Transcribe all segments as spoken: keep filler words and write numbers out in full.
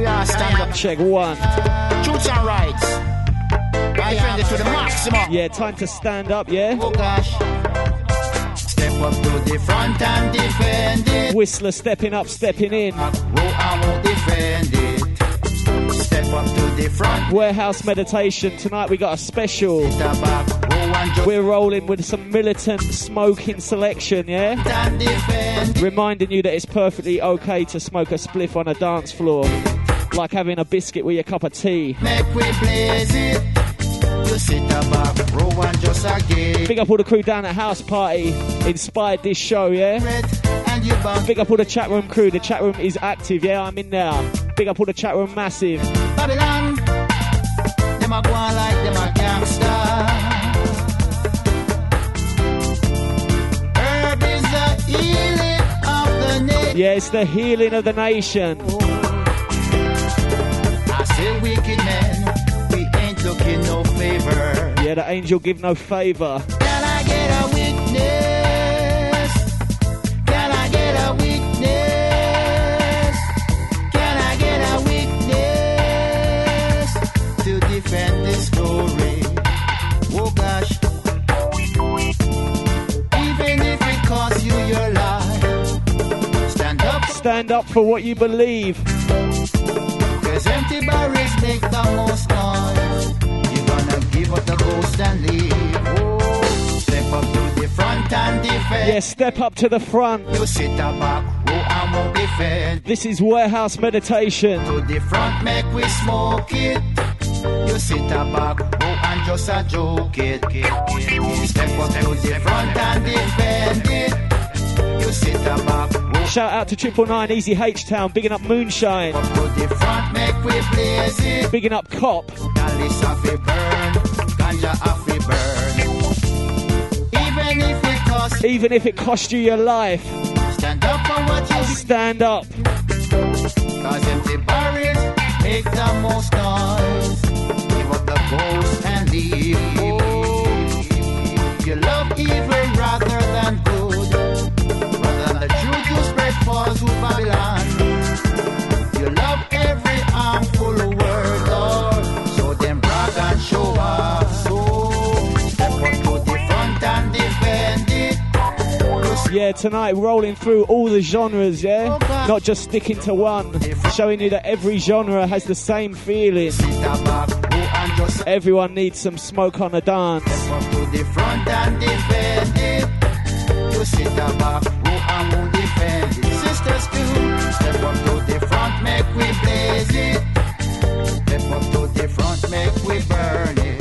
we all stand up. Check one. Truths and rights. I defend it to the maximum. Yeah, time to stand up, yeah? Oh gosh. Step up to the front and defend it. Whistler stepping up, stepping in. Row and won't defend it. Step up to the front. Warehouse meditation. Tonight we got a special. We're rolling with some militant smoking selection, yeah? Reminding you that it's perfectly okay to smoke a spliff on a dance floor. Like having a biscuit with your cup of tea. Make we blaze it. You sit back, row and just again. Big up all the crew down at House Party. Inspired this show, yeah? Big up all the chat room crew. The chat room is active, yeah? I'm in there. Big up all the chat room massive. Babylon, them a go on like them a gangster. Herb is the healing of the nation. Yeah, it's the healing of the nation. I say wicked men, we ain't looking no favor. Yeah, the angel give no favor. Can I get a witness? Can I get a witness? Can I get a witness to defend this story? Oh gosh. Even if it costs you your life, stand up. Stand up for what you believe. Cause empty barrels make the most noise. You're gonna give up the ghost and leave. Oh, step up to the front and defend. Yeah, step up to the front. You sit a back row and won't defend. This is Warehouse Meditation. To the front make we smoke it. You sit a back row and just a joke it. Step up to the front and defend it. You sit a back row. Shout out to Triple Nine, Easy H-Town, bigging up Moonshine. Up to the front make we blaze it. Bigging up Cop. Calice off it burn, ganja off it burn. Even if it costs, Even if it cost you your life, stand up for what you stand up. Cause empty barrels make the most noise. Give up the ghost and leave. Oh, you love evil rather than good. Rather than the truth you spread falls with Babylon. You love every harmful word, Lord. So them brag and show us. So step up to the front and defend it. Yeah, tonight rolling through all the genres, yeah? Not just sticking to one. Showing you that every genre has the same feeling. Everyone needs some smoke on a dance. Step up to the front and defend it. You sit back, row and won't defend it. Sisters too, step up to the front, make we blaze it. Step up to the front, make we burn it.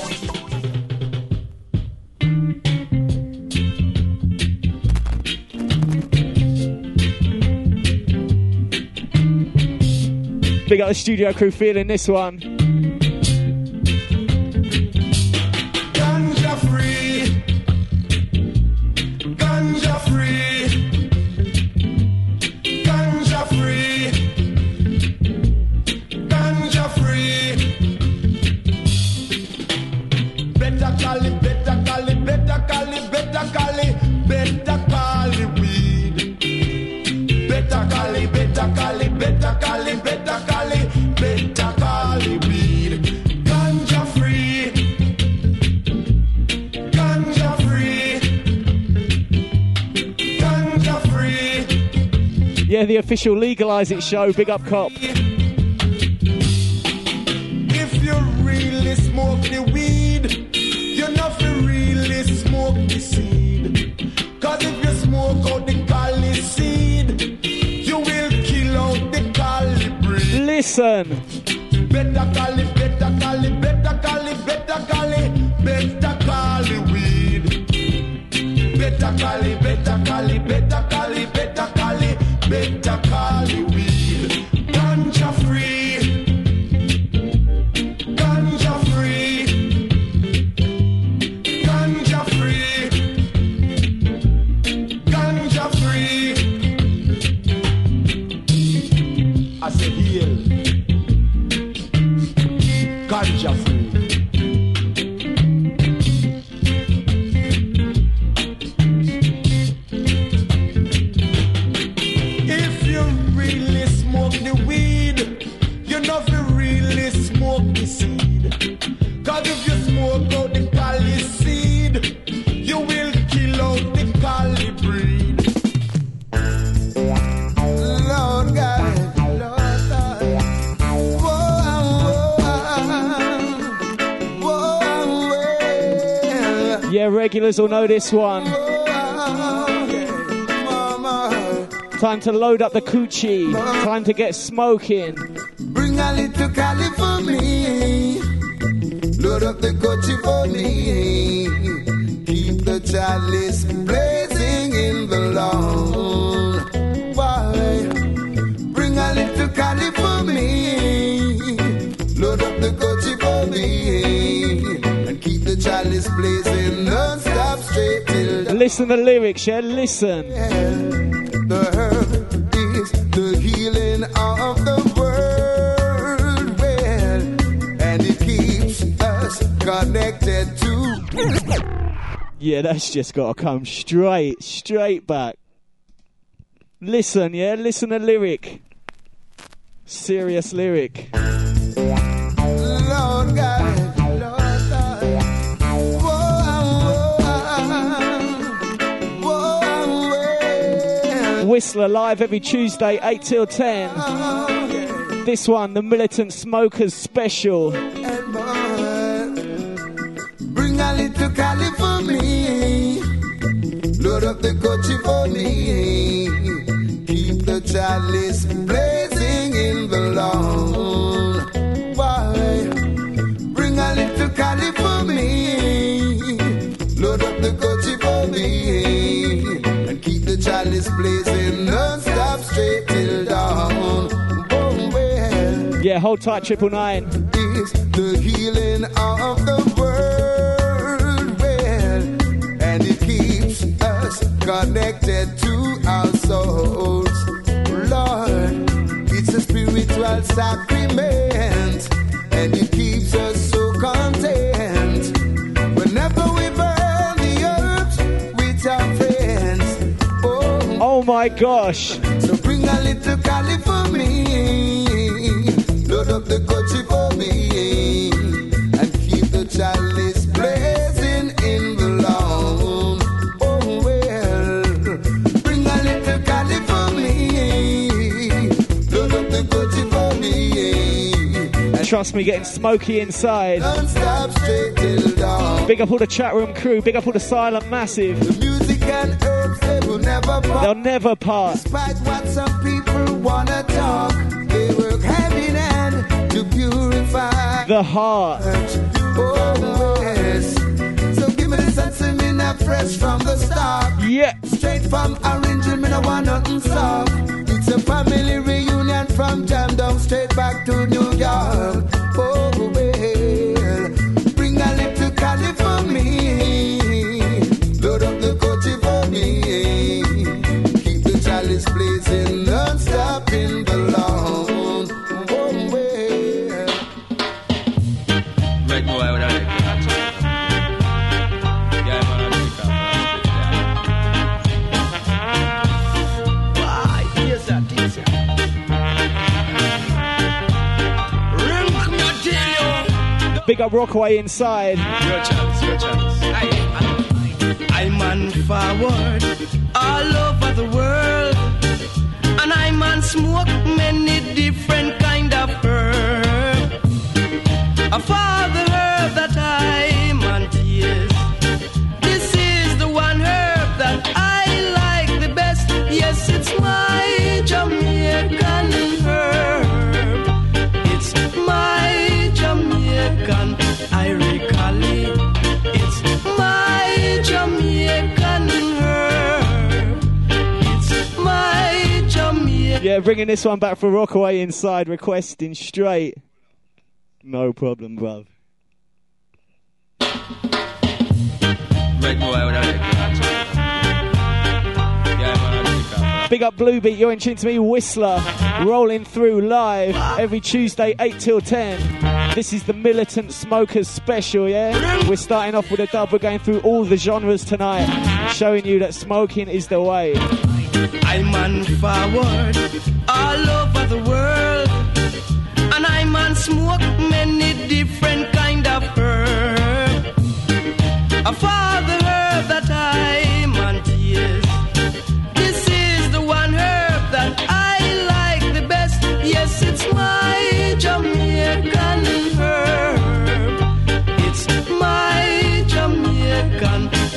Big up the studio crew feeling this one. Ganja free, ganja free, ganja free, ganja free. Better call it, better call it, better call it, better call it, better call it weed. Better call it, better call it, better call it, better call it, better call it weed. Ganja free, ganja free, ganja free. Yeah, the official Legalise It show. Big up Cop. If you really smoke the weed, you not to really smoke the seed. Cause if you smoke out the cali seed, you will kill out the cali breed. Listen. Better cali, better cali, better cali, better cali, better cali weed. Better cali, better cali, better cali, better cali, better cali weed. Ganja free, ganja free, ganja free, ganja free. I said heal, ganja free. If you really smoke the weed, regulars will know this one. Time to load up the coochie. Time to get smoking. Bring a little Cali for me. Load up the coochie for me. Keep the chalice blazing in the lawn. Why? Bring a little Cali for me. Load up the coochie for me. And keep the chalice blazing non-stop straight till dawn. Listen to the lyrics, yeah? Listen. The herb is the healing of the world, well, and it keeps us connected to. Yeah, that's just got to come straight, straight back. Listen, yeah? Listen to the lyric. Serious lyric. Lord God. Whistler live every Tuesday, eight till ten. This one, the Militant Smokers Special. Bring a little Cali for me. Load up the coochie for me. Keep the chalice blazing in the lawn. Why? Bring a little Cali for me. Load up the coochie for me. And keep the chalice blazing non-stop straight till dawn. Oh, well. Yeah, hold tight, triple nine. Is the healing of the world, well, and it keeps us connected to our souls. Lord, it's a spiritual sacrament, and it keeps us so content. Whenever we burn the herbs with our friends. Oh, oh my gosh. So bring a little Cali for me. Load up the coochie for me. And keep the chalice blazing in the lawn. Oh well. Bring a little Cali for me. Load up the coochie for me. And trust me, getting smoky inside. Don't stop straight till dawn. Big up all the chat room crew. Big up all the Silent Massive. The music and herbs, they will never part. They'll never part. Despite what some people wanna talk, they work hand in hand to purify the heart. Oh, yes. So give me the sense of me not fresh from the start. Yeah. Straight from Orange, me no want nothing soft. It's a family reunion from Jam down straight back to New York. Oh, well. Bring a little Cali for me. Load up the coochie for me. Keep the chalice blazing non-stop in the lawn. Oh, well. Red boy with a red cat. Yeah, man, I think I'm why? Yes, that is it. Ring, me tell you. Big up Rockaway inside. Your chance, your chance. I'm on forward all over the world, and I'm on smoke many different kind of herb. A father herb that I'm on tears. This is the one herb that I like the best. Yes, it's my Jamaican herb. It's my Jamaican Irish Cali. It's my Jamaican herb. It's my Jamaican. Yeah, bringing this one back for Rockaway inside, requesting straight. No problem, bruv. Red boy with a red cat. Yeah, man, I think I'm Big up Blue Beat, you're in tune to me, Whistler, rolling through live every Tuesday, eight till ten. This is the Militant Smokers Special, yeah? We're starting off with a dub, we're going through all the genres tonight, showing you that smoking is the way. I'm on forward all over the world, and I'm on smoke many different kind of herb. A father herb that I'm on tears. This is the one herb that I like the best. Yes, it's my Jamaican herb. It's my Jamaican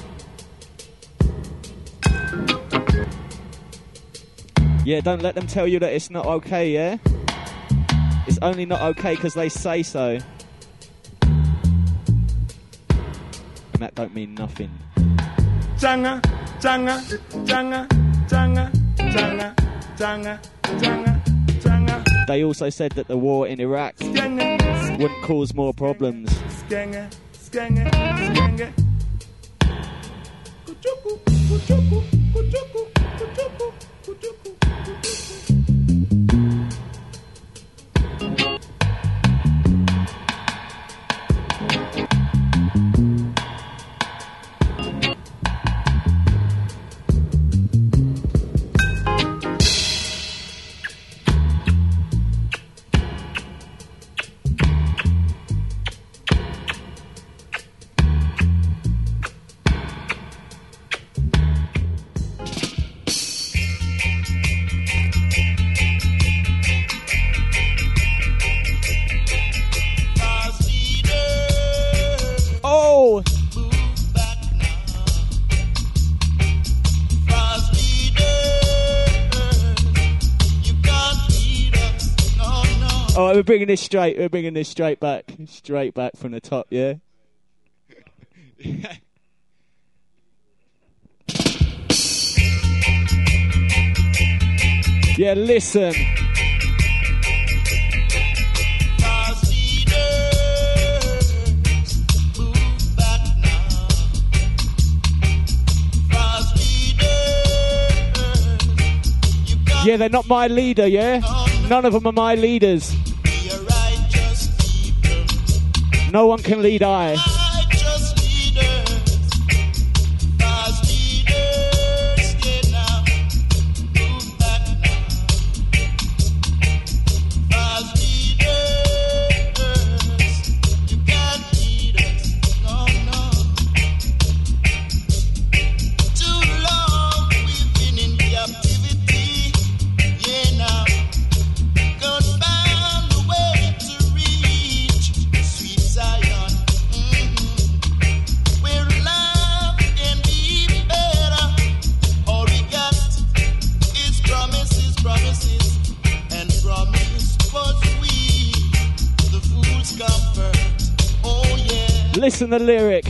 Yeah, don't let them tell you that it's not okay, yeah? It's only not okay because they say so. And that don't mean nothing. Janga, janga, janga, janga, janga, janga, janga, janga. They also said that the war in Iraq wouldn't cause more problems. Skanga, skanga, skanga. Kuchuku, kuchuku, kuchuku, kuchuku, kuchuku. Oh, we're bringing this straight. We're bringing this straight back. Straight back from the top, yeah? Yeah, listen. Yeah, they're not my leader, yeah? None of them are my leaders. No one can lead I. Listen to the lyric.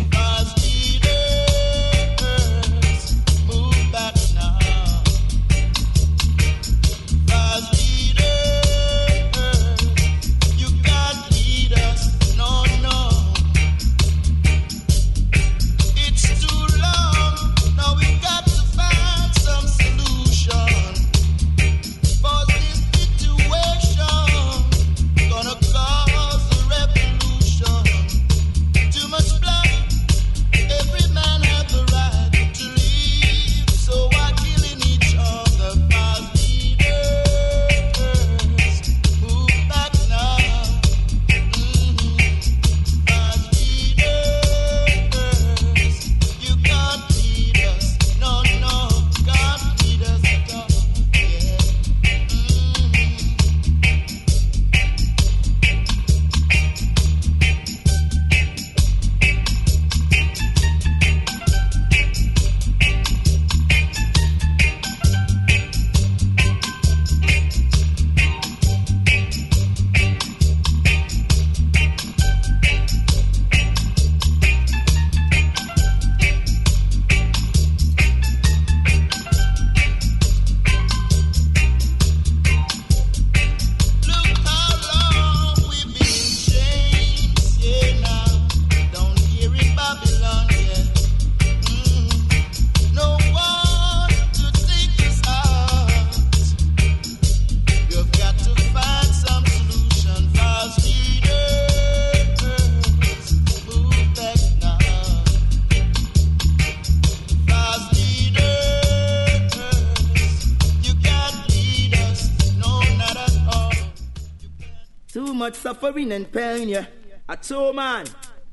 Suffering and pain, yeah. A two man.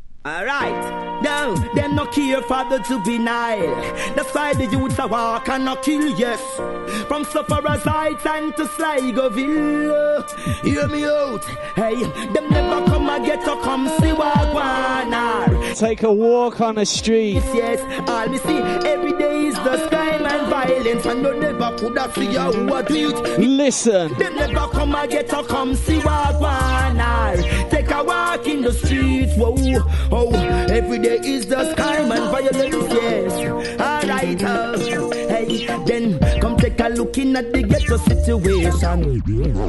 Alright. Now, them no care father to be nile. That's why the youths are walk and not kill, yes. From sufferers heights and to Sligoville. Hear me out. Hey, them never come and get to come see Wagwanar. Take a walk on the street. Yes, all we see every day is the crime and violence. violence, and you never could have see you who are do it. Listen. Them never come and get to come see what one or take a walk in the streets. Whoa, oh, every day is just crime and violence, yes. Alright, uh, hey, then come take a look in at the ghetto situation.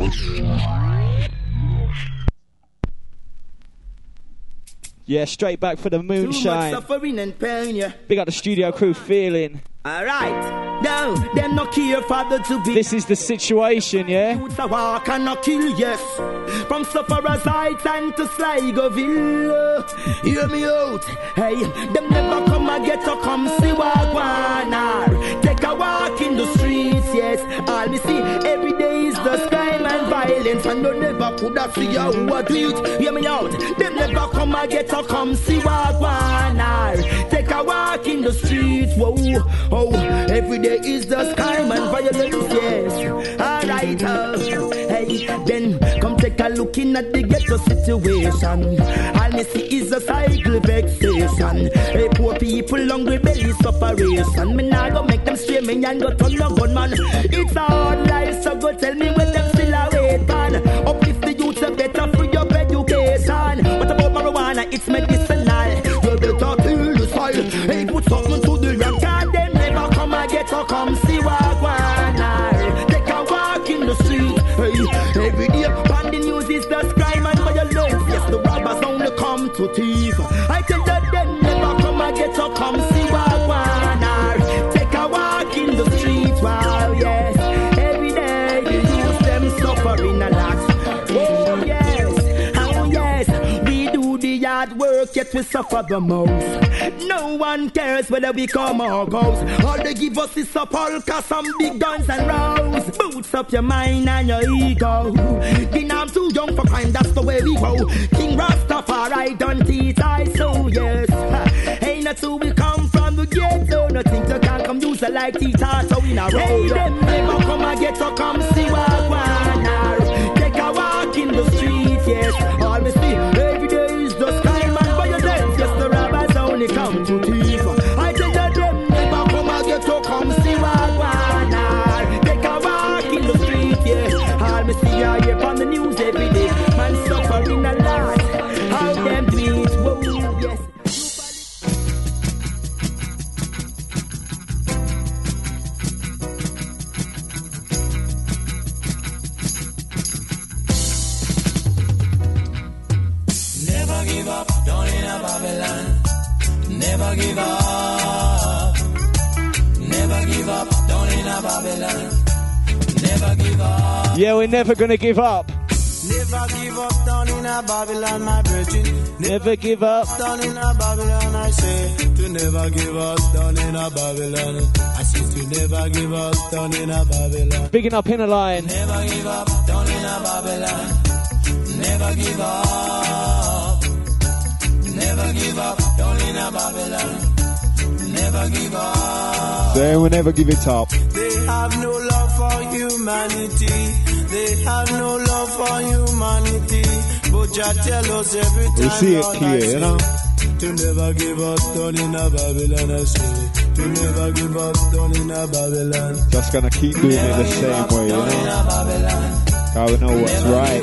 Yeah, straight back for the moonshine. Too much suffering and pain, yeah. Big up the studio crew, feeling. Alright, no, them no care father to be. This is the situation, yeah. Youths a walk and no kill, yes. From Sufferers Heights and to Sligoville. Hear me out, hey. Them never come and get to come see what one or take a walk in the streets, yes. All me see every day is the crime and violence, and you never could have see you who are do it. Hear me out, them never come and get to come see what one or take a walk in the streets, whoa. Oh, every day is just crime and violence, yes. Alright, uh, hey, then come take a look in at the ghetto situation. All me see is a cycle vexation. Hey, poor people, hungry belly separation. Me nah go make them stray me and go turn no gunman. It's a hard life, so go tell me when them still a wait pan. Uplift the youth, a better free up education. What about marijuana? It's medicinal. You better kill the soil. Hey, put something to the young cat. Get to come see what one or take a walk in the street. Hey, every day on the news is the crime and violence. Yes, the robbers only come to thief. I tell that them never come and get to come see what one or take a walk in the street. Wow, yes, every day the youth them suffering a lot. Oh yes, oh yes, we do the hard work yet we suffer the most. No one cares whether we come or goes. All they give us is a polka, some big guns and rose. Boots up your mind and your ego. Then I'm too young for crime, that's the way we go. King Rastafari don't teach I so yes. Hey, not so we come from the ghetto. Nothing to can come use a like teacher so in a row. Hey, them never come and get to come see what one or take a walk in the street, yes. All we see every day is just crime and violence. Yes, the robbers only come to thief. I tell you them never come and get to come see what one or take a walk in the street, yeah. All me see I hear on the news every day. Man suffering a lot. How them do it, whoa, yes. Never give up, down in a Babylon. Never give up. Never give up, down in a Babylon. Never give up. Yeah, we're never gonna give up. Never give up, down in a Babylon, my brethren. Never give up. Down in a Babylon, I say. To never give up, down in a Babylon. I say to never give up, down in a Babylon. Bigging up in a line. Never give up, down in a Babylon. Never give up. Never give up, down in a Babylon. Never give up. They will never give it up. They have no love for humanity. They have no love for humanity. But Jah tell us every time. We see it clear, you know. To never give up, down in a Babylon, I say. To never give up, down in a Babylon. Just gonna keep doing it the same way, you know. Cause we know what's right.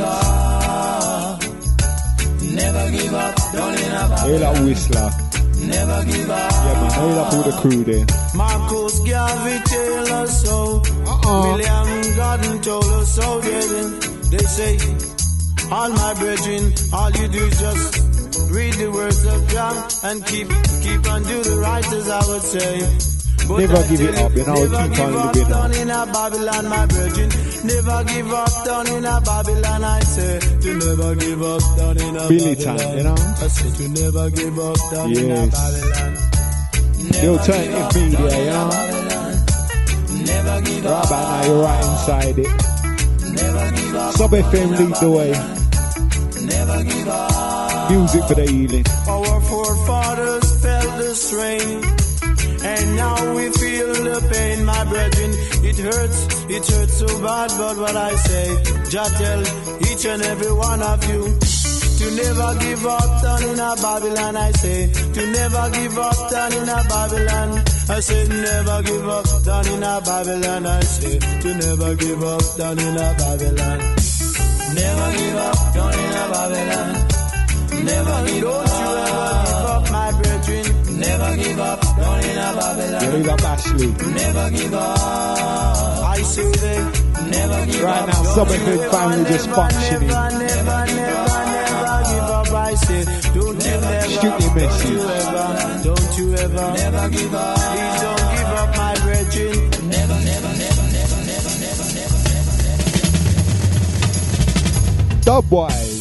Never give up, down in a Babylon. Hey, that whistler. Never give up. Yeah, man, hold up all the crew there. Marcus Garvey tell us so. Uh-uh. William Gordon told us so, brethren. They say, all my brethren, all you do is just read the words of Jah and keep keep on do the right, as I would say. But never give it up, you know, keep on living down in a Babylon, my brethren. Never give up, down in a Babylon, I say. To never give up, down in a Billy Babylon. time, you know? I say to never give up, down yes. in a Babylon. The alternative media, you know? Never give up. Right about now, you're right inside it. Never give up. Sub F M lead the way. Never give up. Music for the healing. Our forefathers felt the strain, and now we feel the pain, my brethren. It hurts, it hurts so bad, but what I say, Jah tell each and every one of you to To never give up down in a Babylon, I say. To never give up down in a Babylon. I say never give up down in a Babylon, I say. To never give up down in a Babylon. Never give up down in a Babylon. Never give up. Don't you ever give up, my brethren. Never give up down in a Babylon. Yeah, leave up Ashley. Never give up. I say they never give right up. Right now, Summerfield family just functioning. Never, never, never, never give up. I say, don't you ever, strictly message. Don't you ever, don't you ever, never give up. Please don't give up, my brethren. Never, never, never, never, never, never, never, never, never. Dubwise.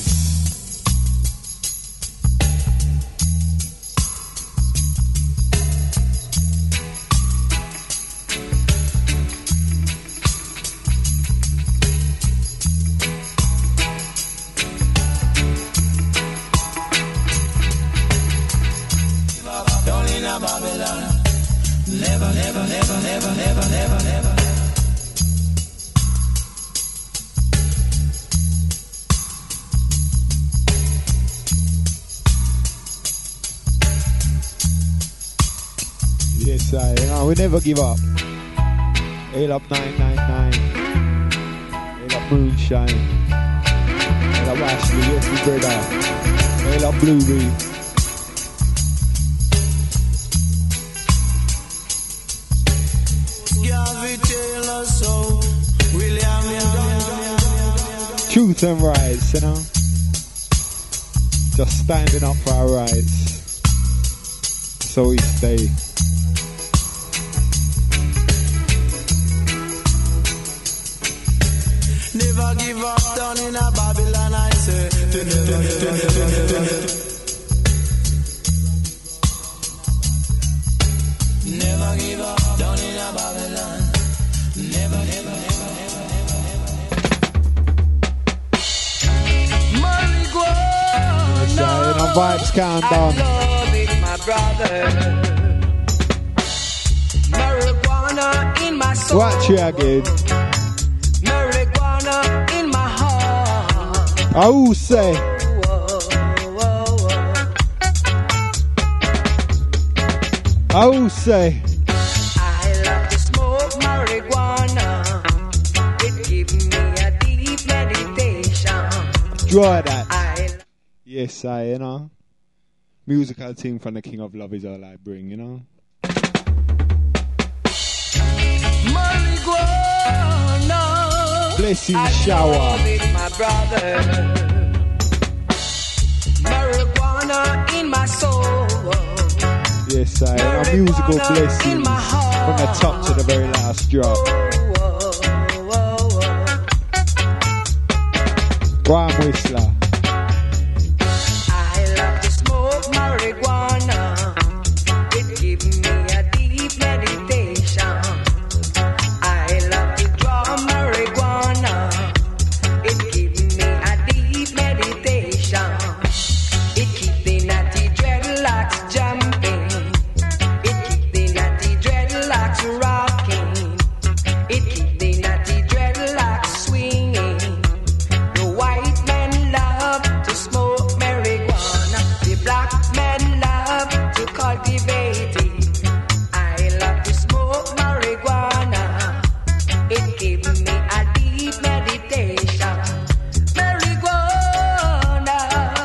Never, never, never, never, never, never, never. Yes, I, you know, we never give up. Hail up nine nine nine. Hail up Moonshine. Hail up Ashley, yes, we brother. Hail up Blueberry. Truth and rights, you know. Just standing up for our rights. So we stay. Never give up down in a Babylon, I say. Never, never, never, never. Never give up down in a Babylon. Never, never, never, never, never, never. Marijuana. So, you know, vibes countdown. I love it, my brother. Marijuana in my soul. Watch you again. Marijuana in my heart. I will say. I will say. I love to smoke marijuana. It gives me a deep meditation. Draw that. I Yes, I, you know. Musical thing from the King of Love is all I bring, you know. marijuana. Blessing I shower. love it, my brother. Marijuana in my soul. Yes, I, you know. Musical blessings from the top to the very last drop. Go on, Whistler. I love to smoke marijuana. It gives me a deep meditation. I love to draw marijuana. It gives me a deep meditation. It keeps the natty dreadlocks jumping. It keeps the natty dreadlocks rocking. It keeps the natty dreadlocks swinging. The white men love to smoke marijuana. The black men love to cultivate it. I love to smoke marijuana. It gives me a deep meditation. Marijuana,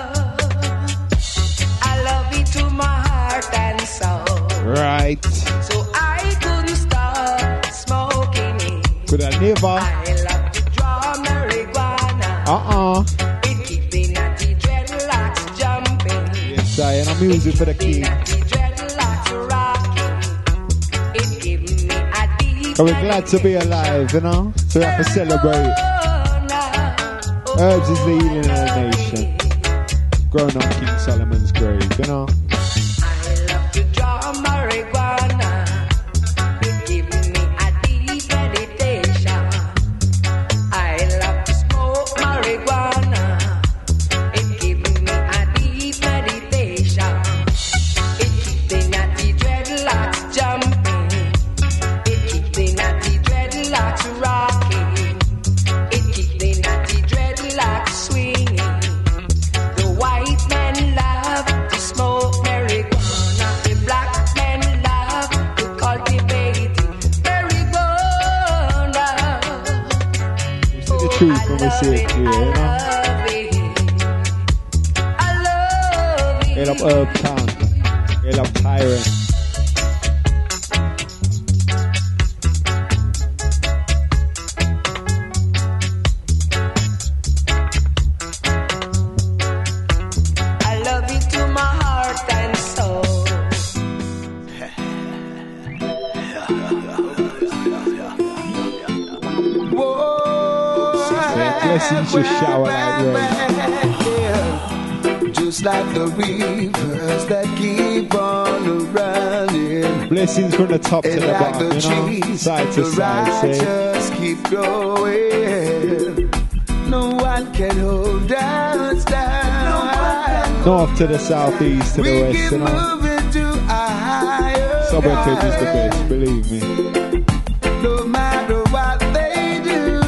I love it to my heart and soul. Right. So I couldn't stop smoking it. Could I never? I love to draw marijuana. Uh-uh. It keeps the natty dreadlocks jumping. Yes, I, you know. Music for the king. The natty dreadlocks rocking. It gives me a deep So we're glad to be alive, you know. So we have to celebrate. Herbs is the healing of the nation. Grown on King Solomon's grave, you know. I love to draw marijuana. It gives me a deep meditation. I love to smoke marijuana. It gives me a deep meditation. It keeps the natty dreadlocks jumping. It keeps the natty dreadlocks rocking. It keeps the natty dreadlocks swinging. The white we see it clear, you know? Hail up Herb Town. Hail up Tyrant. Blessings just shower like rain. Just like the rivers that keep on running. Blessings from the top to the like bottom, the you know, trees, side to the side. Just keep growing. No one can hold us down. North to the south, east to we the west, keep you know. moving to a higher Subway Club is the best, believe me. No matter what they do,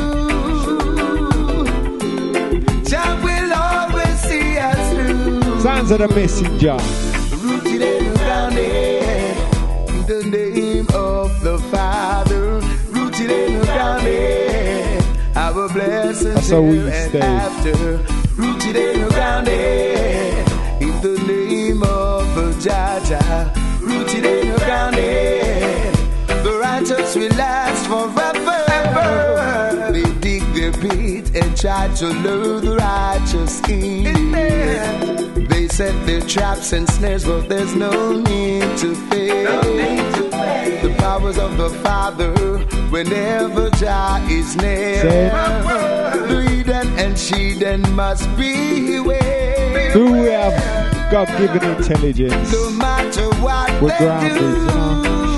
Jah will always see us through. Sounds of the messenger. Rooted and grounded in the name of the Father. Rooted and grounded, our blessings That's how we here and stay. after. Rooted and grounded in the name of the Jah Jah. Rooted and grounded, the righteous will last forever. They dig their pit and try to lure the righteous in. They set their traps and snares, but there's no need to fear. The powers of the Father, whenever Jah is near. The hidden and sheathen must beware. Do we have God-given intelligence? No matter what We're they grounded, do, you know.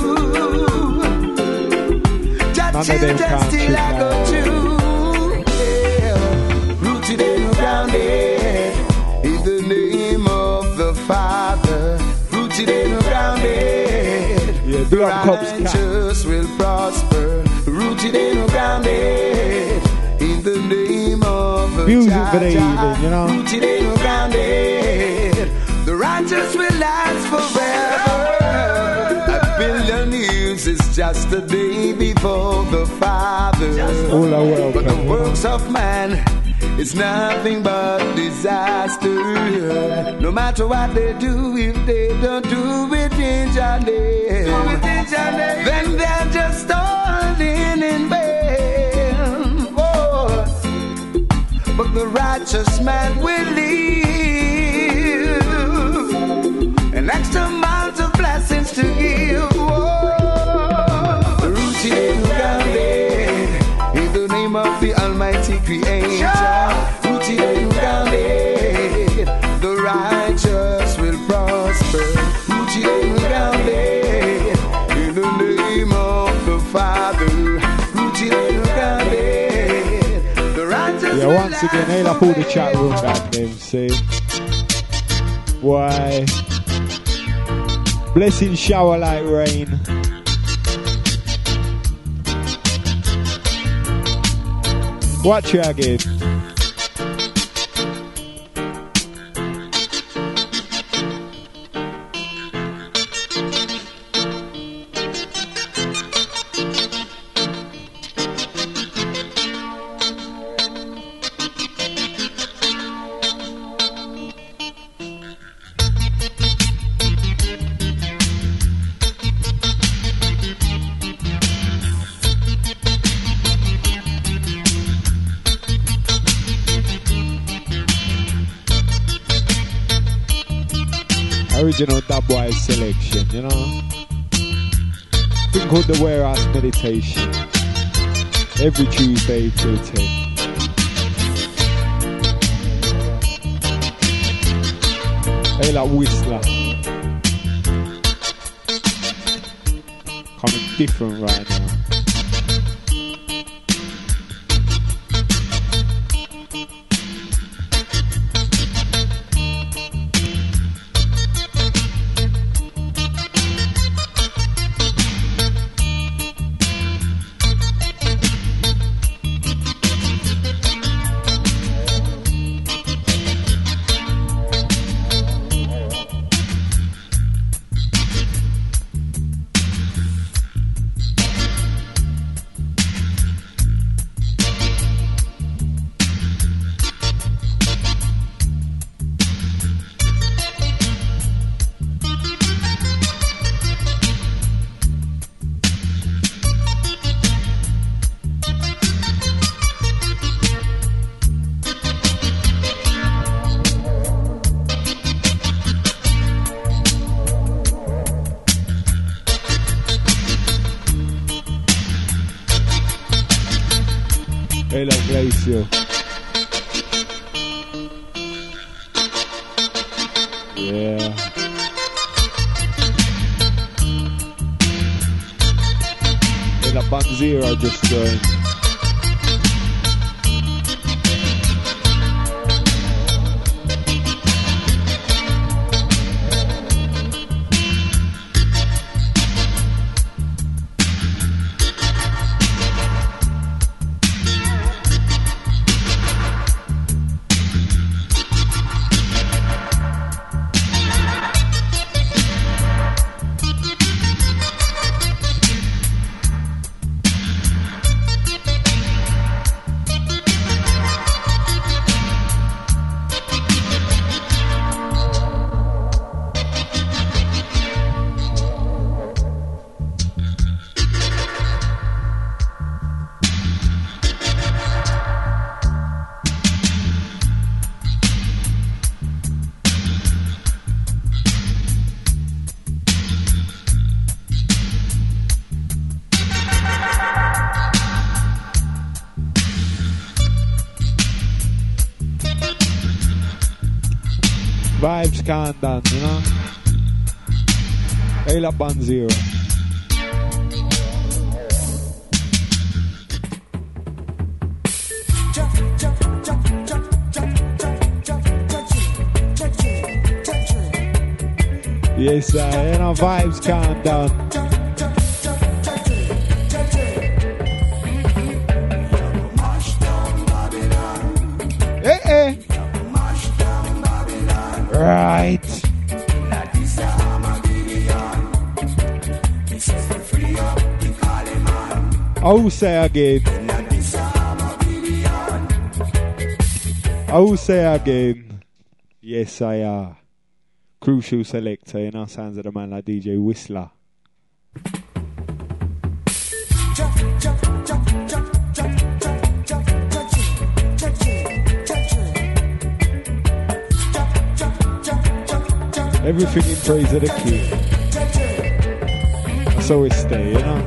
None of them can't trick I go to. Yeah. Rooted and grounded in the name of the Father. Rooted and grounded. Yeah, The big up Cops Cat. righteous will prosper. Rooted and grounded in the name of the Music Jah for the Jah. evening, you know. Rooted and grounded, the righteous will last forever. A billion years is just a day before the Father. All are welcome, But the you know. works of man is nothing but disaster. No matter what they do, if they don't do it in Jah name, then they're just standing in vain. Oh. But the righteous man will live an extra amount of blessings to give. Oh. Rooted and grounded in the name of the Almighty Creator. Rooted and grounded, the righteous will prosper. Rooted and grounded in the name of the Father. Rooted and grounded, the righteous Yeah, will once again, hail up all the chat room back then, see? Why? Blessing shower like rain. Watch you again. Original dubwise selection, you know. Thing called the Warehouse Meditation. Every Tuesday till ten. Hey, like Whistler. Coming different right now. Hey, love Glacier. Yeah. Hey, love Banzero just joined. Vibes can't dance, you know? Hey, love Banzero. Yes, sir. You know, vibes can't dance. Hey, hey. Right. I'll say again. I'll say again. Yes, I are. Crucial selector, you know, sounds of the man like D J Whistler. Everything in praise of the king. So we stay, you know.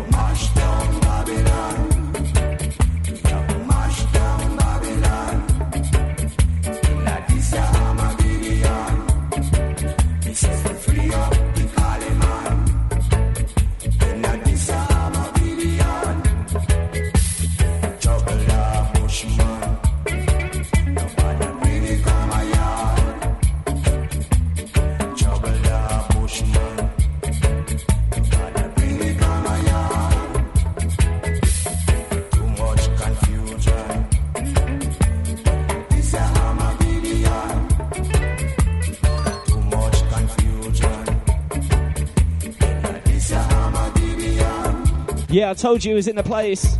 Yeah, I told you he was in the place.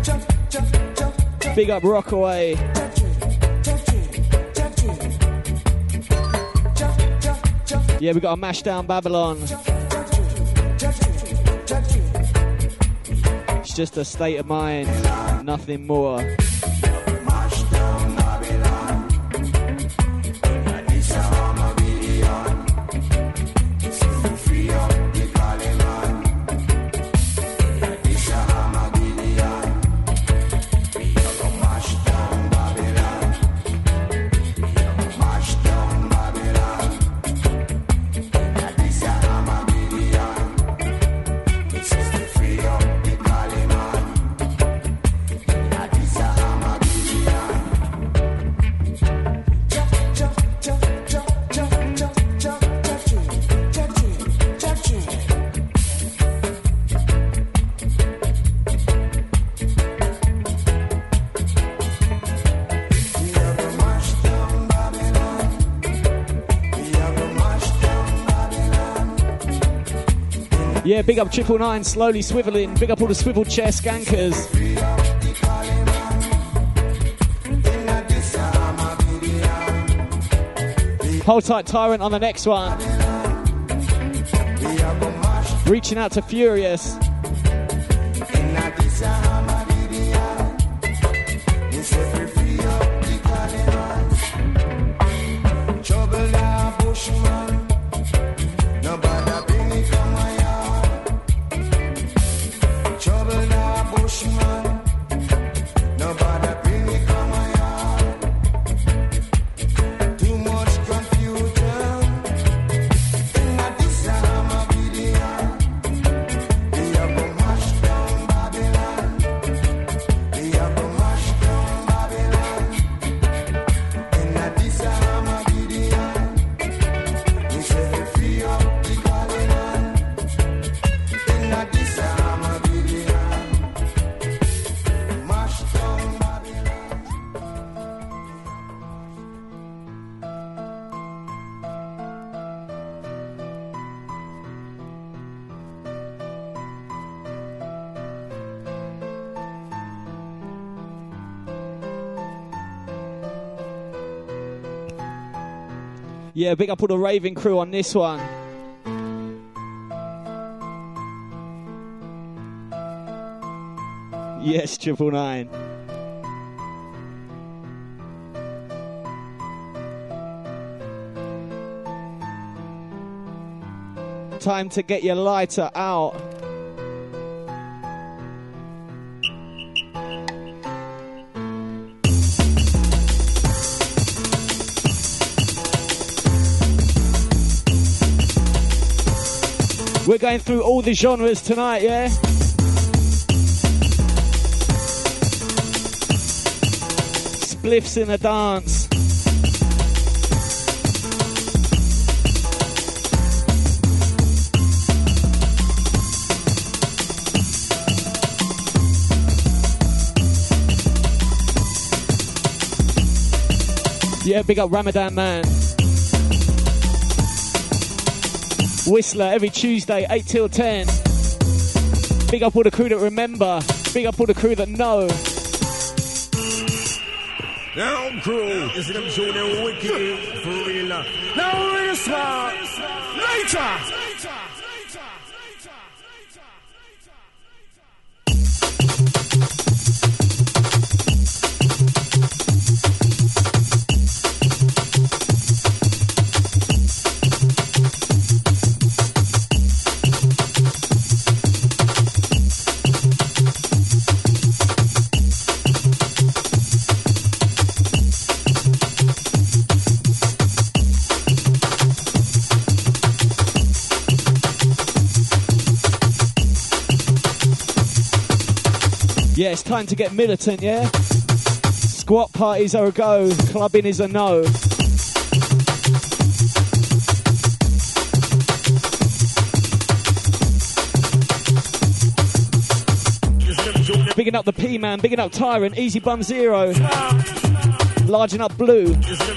Big up Rockaway. Yeah, we got a mash down Babylon. It's just a state of mind, nothing more. Yeah, big up Triple Nine, slowly swiveling. Big up all the swivel chair skankers. Hold tight, Tyrant, on the next one. Reaching out to Furious. Trouble now, Bushman. Nobody Yeah, big up all the raving crew on this one. Yes, triple nine. Time to get your lighter out. We're going through all the genres tonight, yeah? Spliffs in a dance. Yeah, big up Ramadan Man. Whistler every Tuesday, eight till ten. Big up all the crew that remember. Big up all the crew that know. Now, crew, you see them show them wicked for real. Now, we're smart. Later. Yeah, it's time to get militant, yeah? Squat parties are a go, clubbing is a no. Bigging up the P-Man, bigging up Tyrant, Easy Bum Zero. Larging up Blue.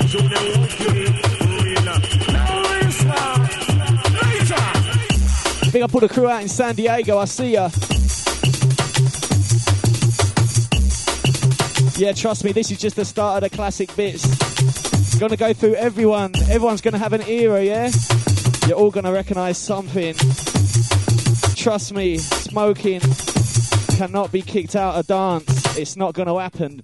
Big up all the crew out in San Diego, I see ya. Yeah, trust me, this is just the start of the classic bits. Gonna go through everyone. Everyone's gonna have an era, yeah? You're all gonna recognise something. Trust me, smoking cannot be kicked out of dance. It's not gonna happen.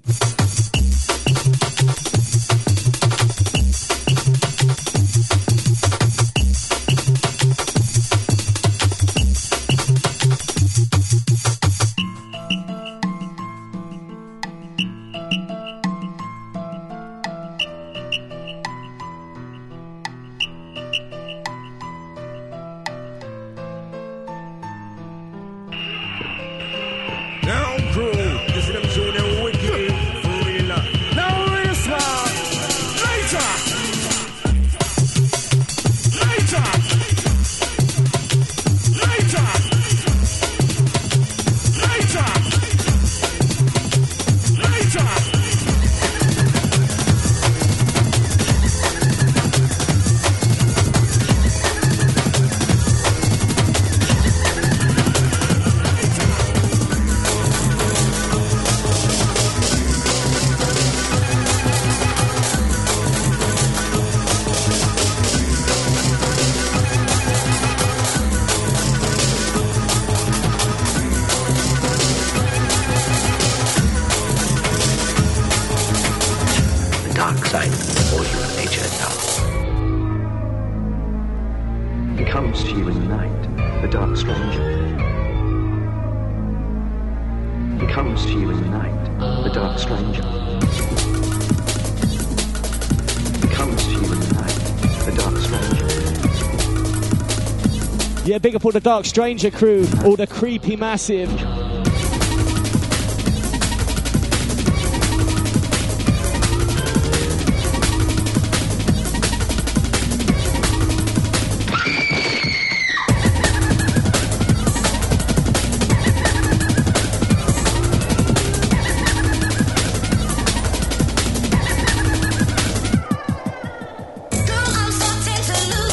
Yeah, big up all the Dark Stranger crew, all the Creepy Massive.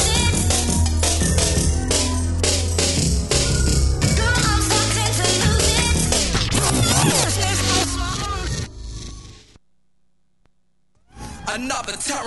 Girl, I'm starting to lose it.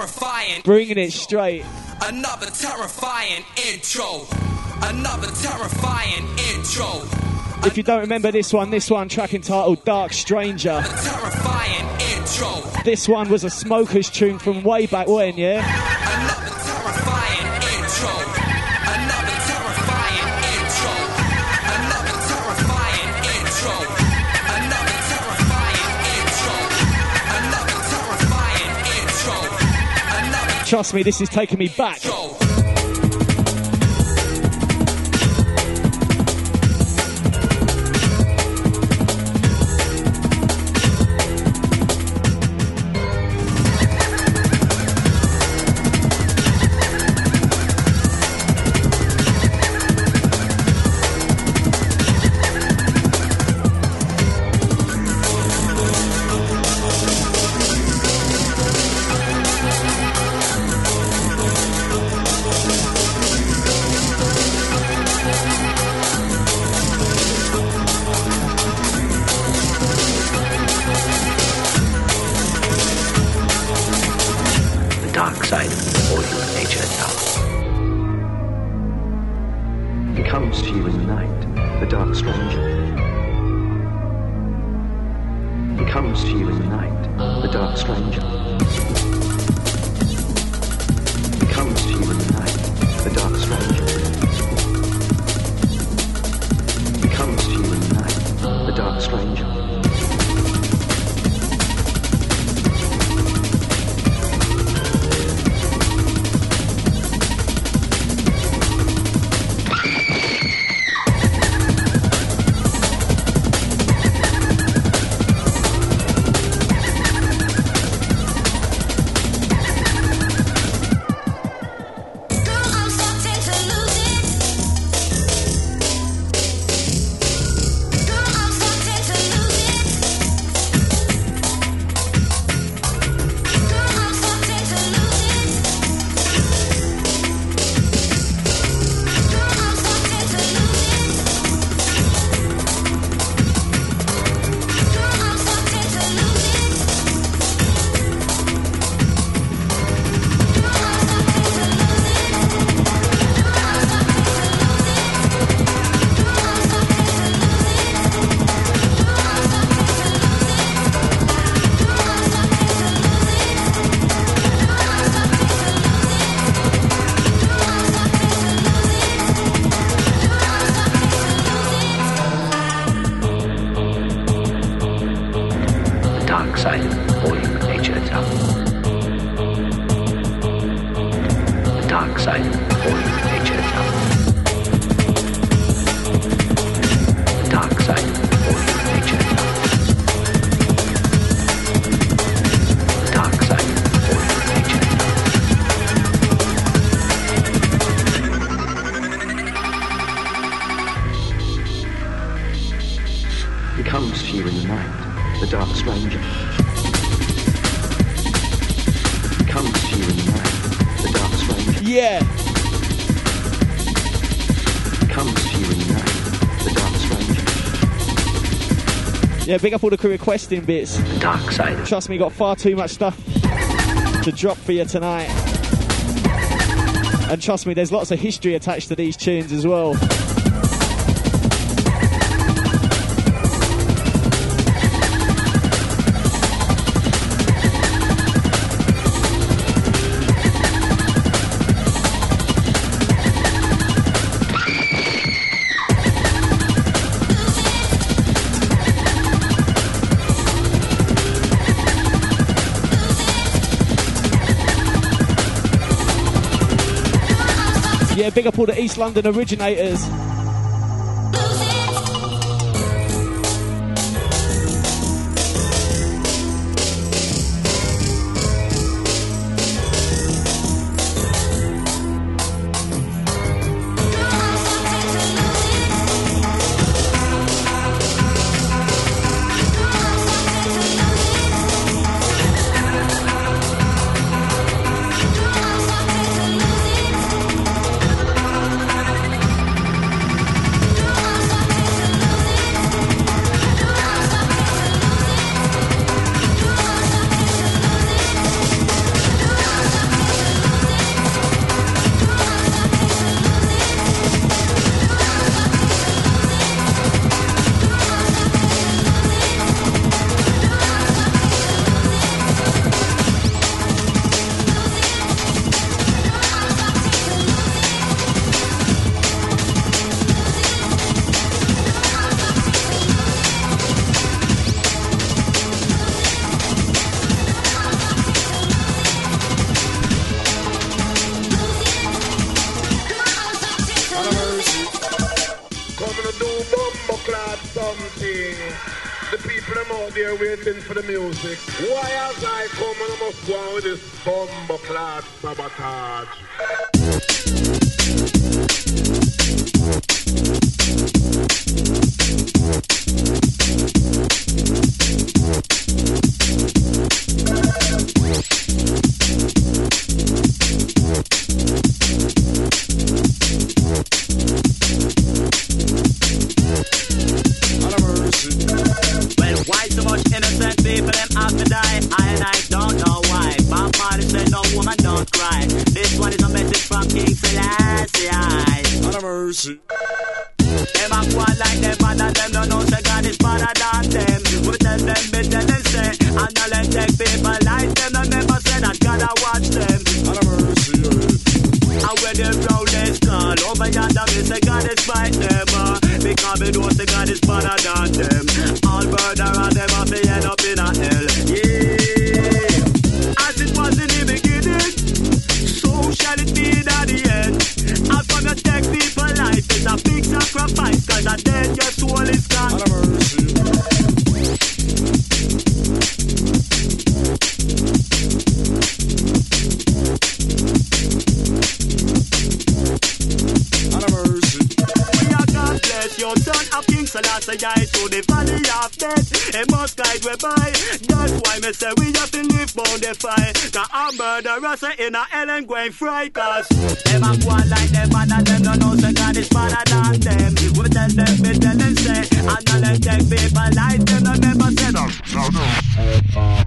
terrifying. Bringing it straight. Another terrifying intro. Another terrifying intro. If you don't remember this one, this one track entitled Dark Stranger. Terrifying intro. This one was a Smokers tune from way back when, yeah? Another terrifying intro. Another terrifying intro. Another terrifying intro. Another terrifying intro. Another terrifying intro. Another. Trust me, this is taking me back. Yeah, big up all the crew requesting bits. The dark side. Trust me, got far too much stuff to drop for you tonight. And trust me, there's lots of history attached to these tunes as well. Yeah, big up all the East London originators. bumbo clad something. The people them out there waiting for the music. Why as I come and I must go on with this bumbo clad sabotage? Well, why so much innocent people them have to die? I and I don't know why. Bob Marley said no woman don't cry. This one is a message from King Selassie. What a mercy. Them a go on like them mother, them don't know say God is better than them. We tell them, we tell them say, and now let take people like them. They never say that God a watch them. What a mercy. And when the road is gone, over yonder we say God is fight them. Uh, because we know say God is better than them. All murderer them have to end up in a hell. Yeah. As it was in the beginning, so shall it be in the end. And from your take people life is a big sacrifice, cause a dead your soul is gone. What a mercy. What a mercy. We are God bless your son of King Selassie to the valley of death. It must guide we by. That's why me say we have to live on the fire. Cause our murderers are in a hell and going fry. Cause them a go on like them and them don't know say God is better than them. We tell them, we tell them say, and now let take people like them and never say no. No, no.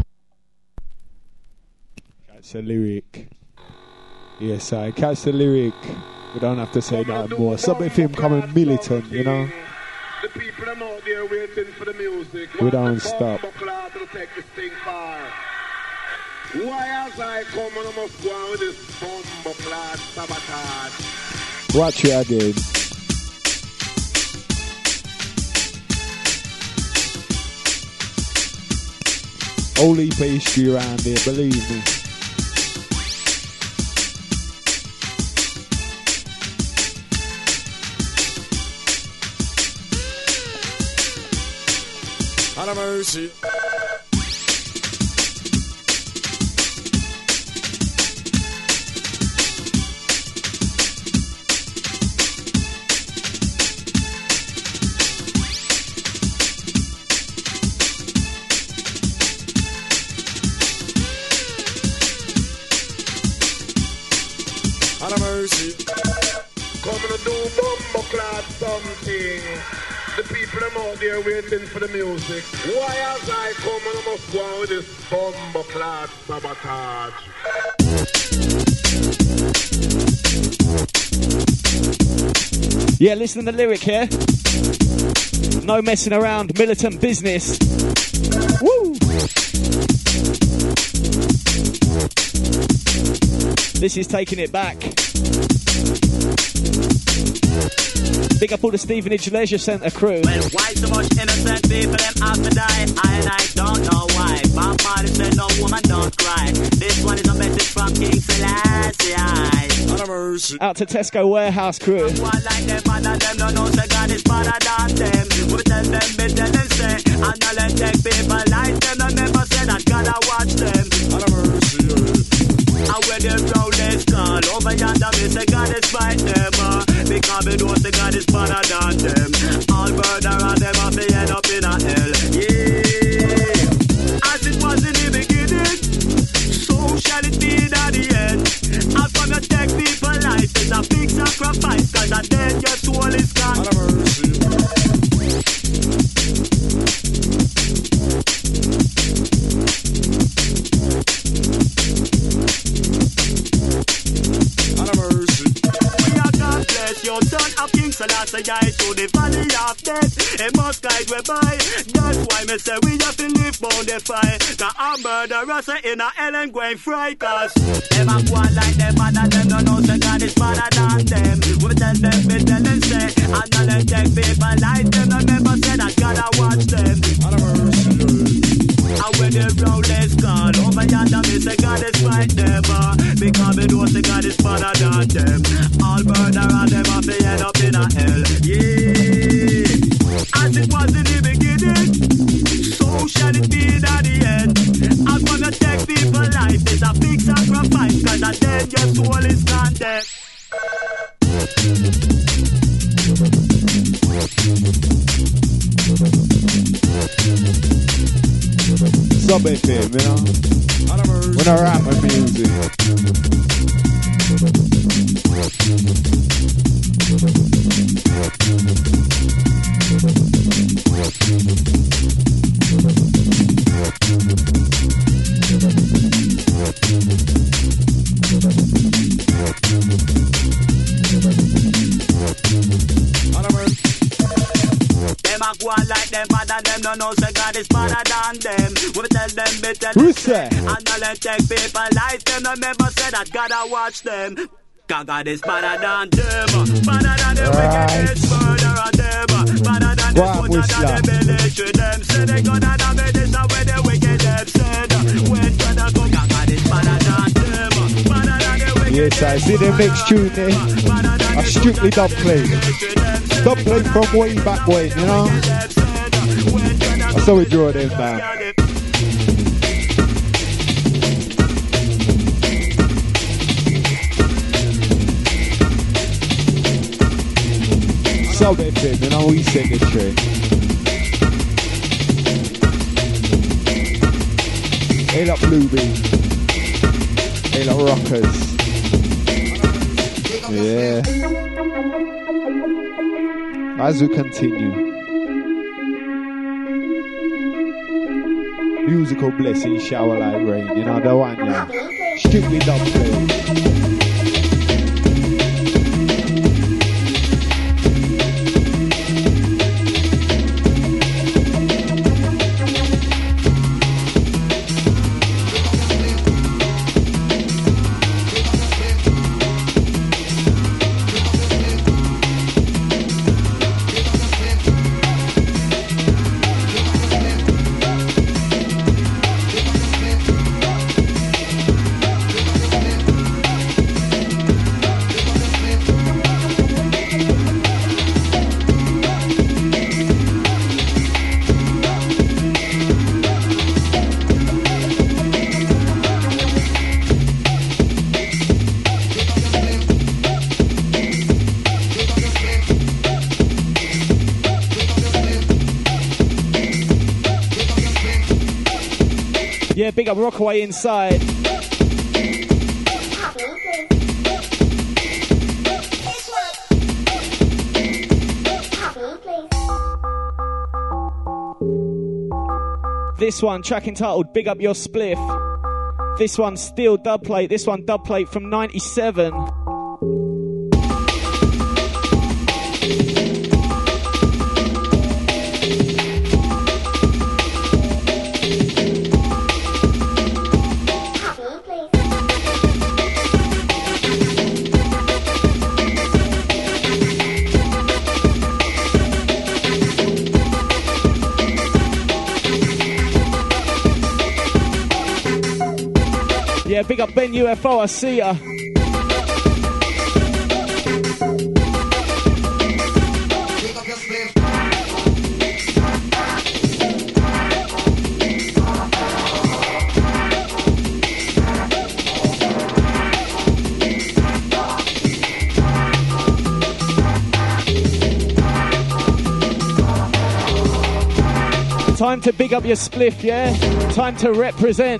Catch the lyric. Yes, I catch the lyric. We don't have to say that more. Something for him coming militant, you know. The people them out there waiting for the music. We don't stop. To take this thing far. Why as I come and I must go on with this bomb clad sabotage? Watch it again. Holy pastry around there, believe me. What a mercy. What a mercy. Coming to do bumbo clad something. The people them out there waiting for the music. Why as I come and I must go on with this bumbo clad sabotage? Yeah, listen to the lyric here. No messing around, militant business. Woo! This is taking it back. Big up all the Stevenage Leisure Centre crew. Well, why so much innocent people them have to die? I and I don't know why. Bob Marley said no woman don't cry. This one is a message from King Selassie. What a mercy. Out to Tesco Warehouse crew. One like them and them don't know say God is better than them. We tell them, we tell them say, and now let take people like them. They never say that God a watch them. What a mercy. And when the road is gone, over yonder we say God is fight them. Uh, because we know say God is better than them. All murderers them have to end up in a hell. Yeah. As it was in the beginning, so shall it be in the end. And from your take people life is a big sacrifice, cause a dead your soul is gone. What a mercy. What a mercy. We are God bless your son of King Selassie to the valley of death. It must guide we by. That's why me say we have to live on the fire. Cause our murderers are in a hell and going fry. Cause them a go on like them and them don't know say God is better than them. We tell them, we tell them say, and now let take people like them. They never say that God a watch them. What a mercy. And when the road is gone, over yonder me say God is fight them. Uh, because me know say God is better than them. All murderers them have to end up in a hell. Yeah. Sub F M, you know? When I rap my music. Go on like them, father them don't know say God is better than them. We tell them, we tell Who's that? them, and now let take people like them. No never say that God I watch them. God, God is better than them, better than the wickedest murderer them, better than the put than the military them. Say they gonna damage this where the wicked them said. When God come, God, God is better than them, better than the wicked. Yes, I see the next tune there. A strictly dub play. Dub play from way back when, you know? That's how we draw them down. Sub F M, you know, we set the trend. Hail up Bluebeam. Hail up Rockers. Yeah. As we continue, musical blessing shower like rain. You know the one, yeah. Strictly dub play. Yeah, big up Rockaway inside. This one, track entitled Big Up Your Spliff. This one, still dubplate. This one, dubplate from ninety-seven. Yeah, big up Ben U F O, I see ya. Time to big up your spliff, yeah? Time to represent.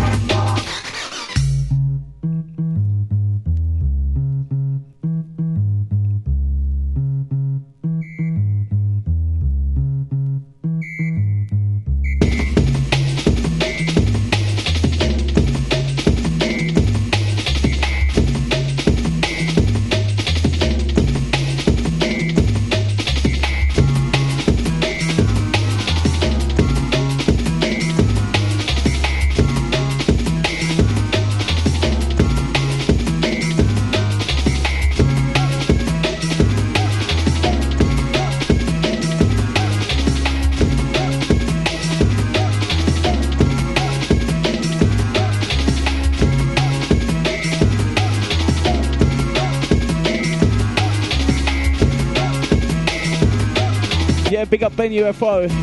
Big up Ben U F O.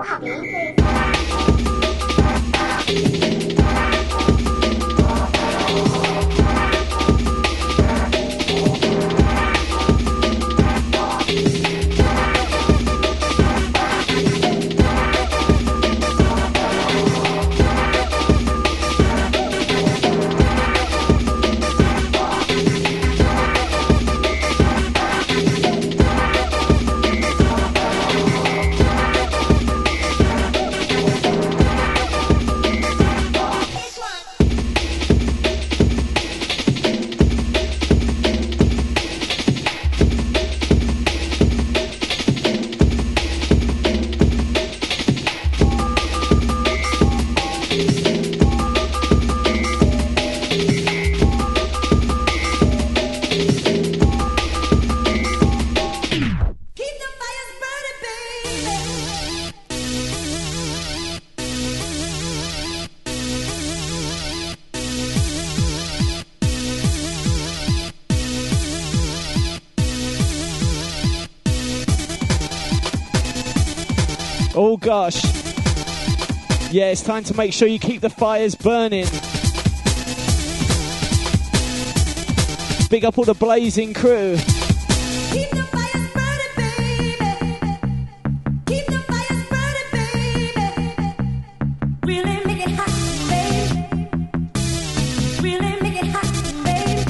Oh gosh. Yeah, it's time to make sure you keep the fires burning. Big up all the blazing crew. Keep the fires burning, baby. Keep the fires burning, baby. Really make it hot, baby. Really make it hot, baby.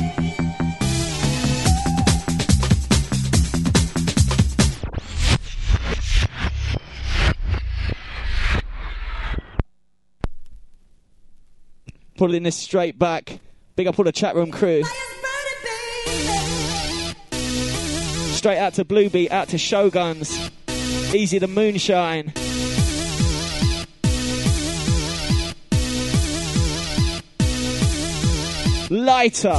Pulling this straight back. Big up all the chat room crew. Straight out to Bluebeat, out to Shoguns. Easy to Moonshine. Lighter.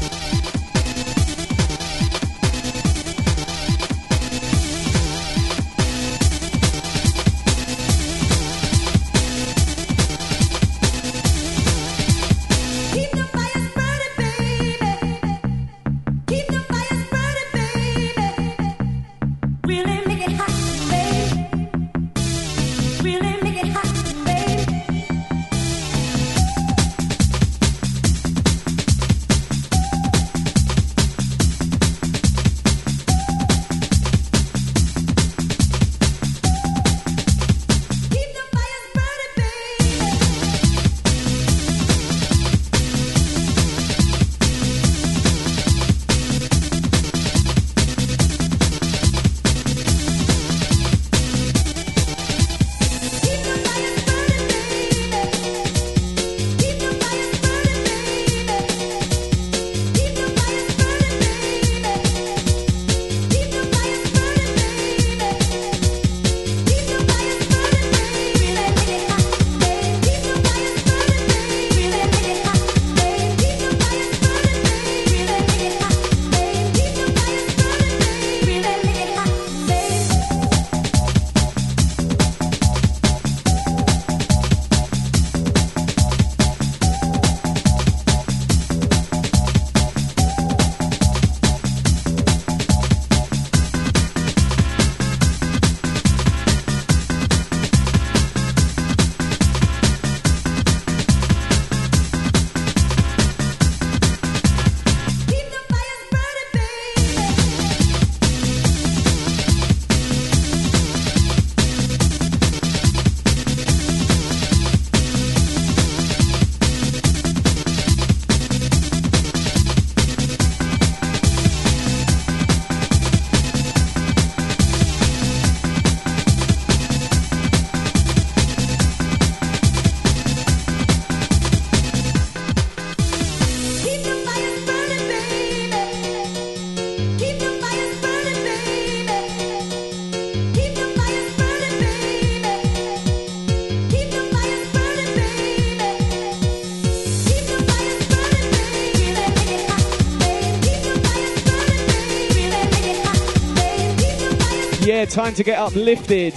Yeah, time to get uplifted.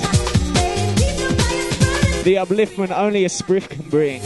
The upliftment only a spliff can bring.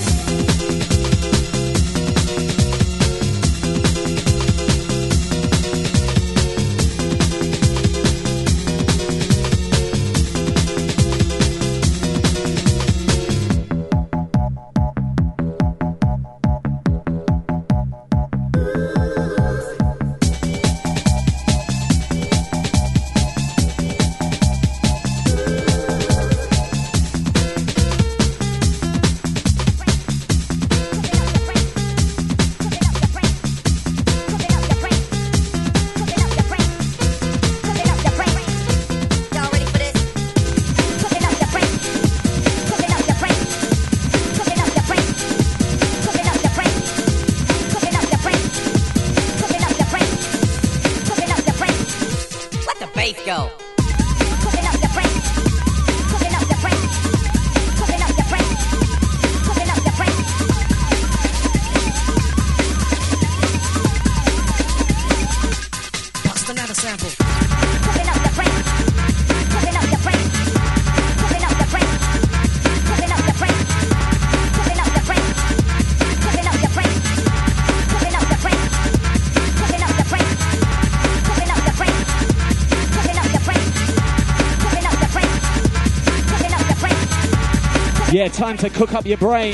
Yeah, time to cook up your brain.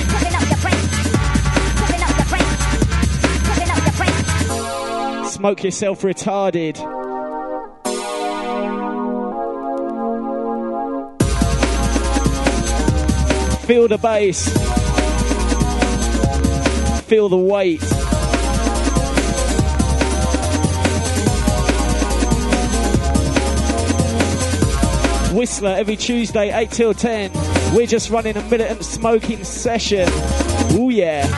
Smoke yourself retarded. Feel the bass. Feel the weight. Whistler every Tuesday, eight till ten. We're just running a militant smoking session. Ooh yeah.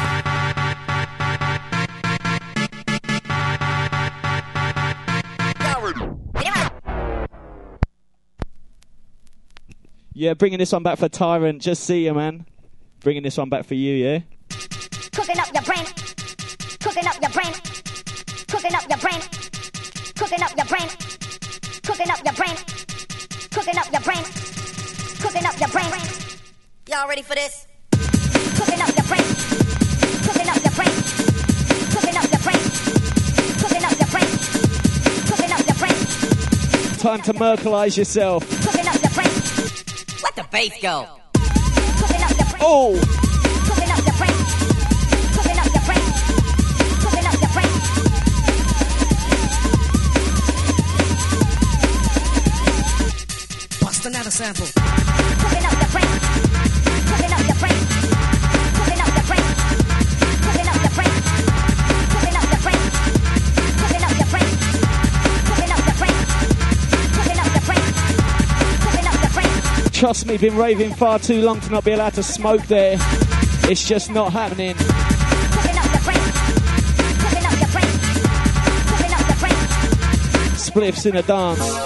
Yeah, bringing this one back for Tyrant. Just see you, man. Bringing this one back for you, yeah? Cooking up your brain. Cooking up your brain. Cooking up your brain. Cooking up your brain. Cooking up your brain. Cooking up your brain. Cooking up your brain. Y'all ready for this? Cooking up your brain. Cooking up your brain. Cooking up your brain. Cooking up your brain. Cooking up your brain. Time to Merkelize yourself. Cooking up your brain. Let the bass go. Cooking up your brain. Oh! Cooking up your brain. Cooking up your brain. Cooking up your brain. Bust another sample. Cooking up your brain. Cooking up your brain. Cooking up your brain. Cooking up your brain. Cooking up your brain. Cooking up your brain. Cooking up your brain. Cooking up your brain. Cooking up your brain. Trust me, been raving far too long to not be allowed to smoke there. It's just not happening. Cooking up your brain. Cooking up your brain. Cooking up your brain. Spliffs in a dance.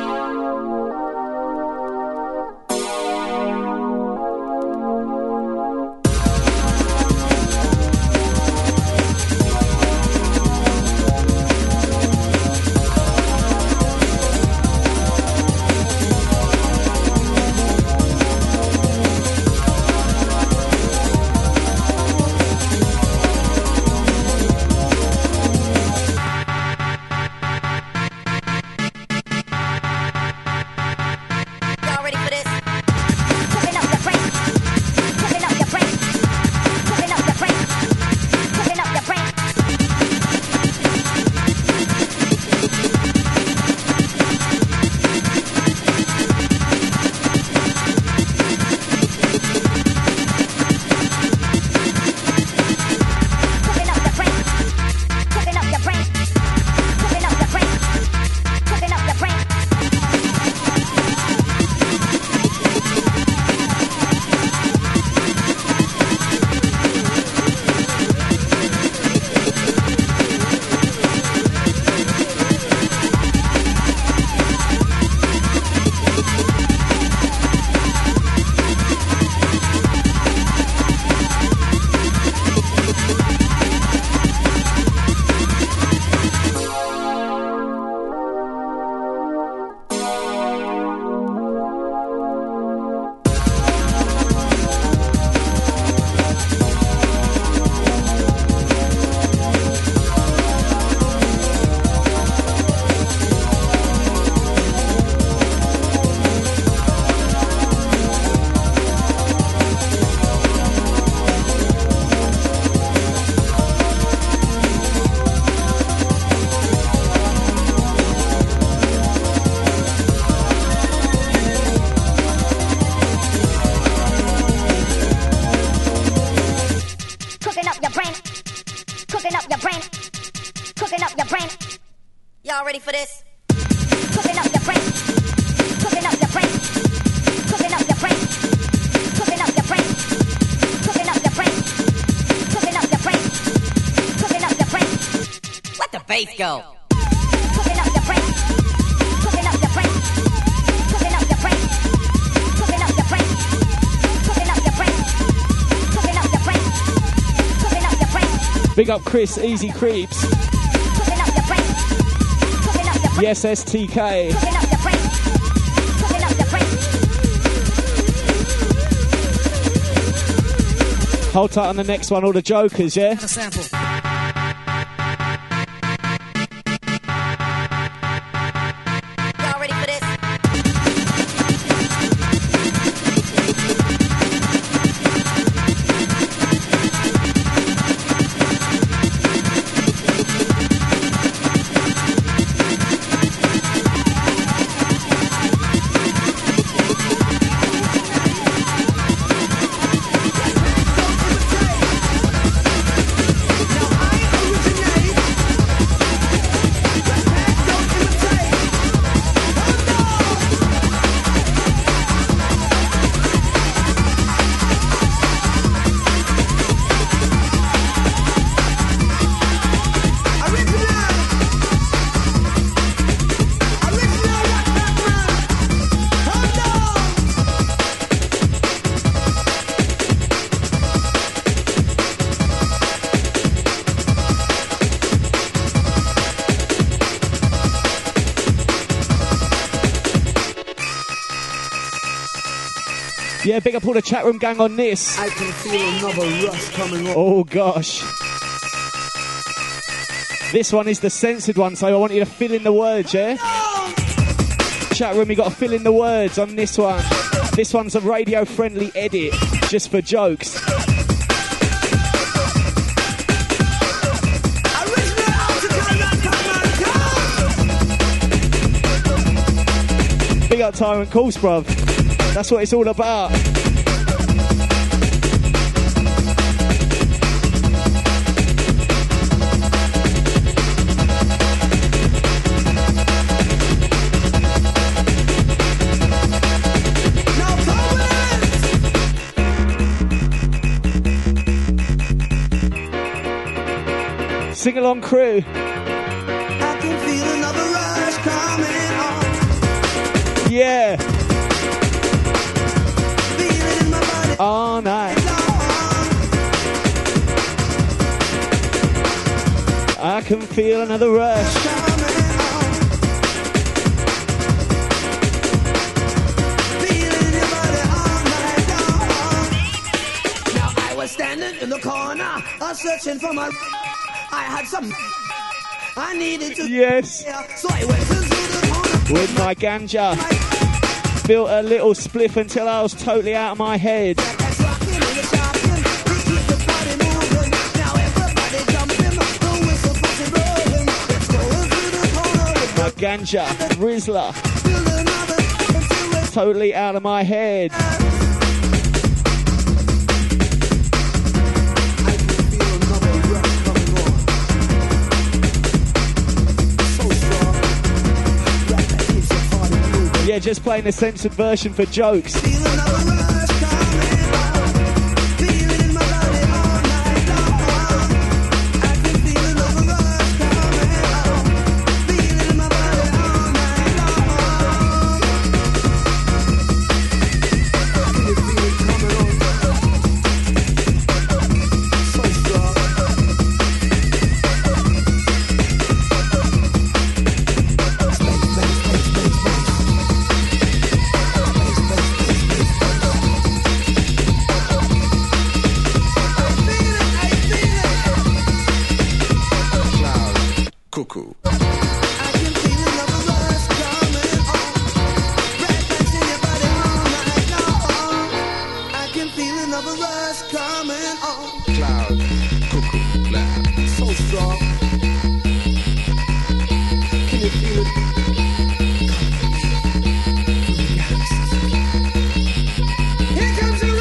Y'all ready for this? Cooking up your brain. Cooking up your brain. Cooking up your brain. Cooking up your brain. Cooking up your brain. Cooking up your brain. Cooking up your brain. Let the bass go. Cooking up your brain. Cooking up your brain. Cooking up your brain. Cooking up your brain. Cooking up your brain. Cooking up your brain. Cooking up your brain. Big up Chris, Easy Creeps. Cooking up your brain. Cooking up your brain. Yes, S T K. Cooking up your brain. Cooking up your brain. Hold tight on the next one, all the jokers, yeah? A sample. Y'all ready for this? Yeah, big up all the chat room gang on this. I can feel another rush coming on. Oh gosh. This one is the censored one, so I want you to fill in the words, yeah? Chat room, you got to fill in the words on this one. This one's a radio-friendly edit, just for jokes. Big up Tyrant Calls, bruv. That's what it's all about. Sing along, crew. I can feel another rush coming on. Yeah. Feel it in my body. All night. I can feel another rush. Now I was standing in the corner, uh, searching for my. I had some. I needed to. Yes. So I went into the corner With my ganja. Built a little spliff until I was totally out of my head. My ganja, Rizzler. Totally out of my head. Yeah, just playing the censored version for jokes. Cuckoo. Cloud, cuckoo, cloud. So strong. Can you feel it? Here comes the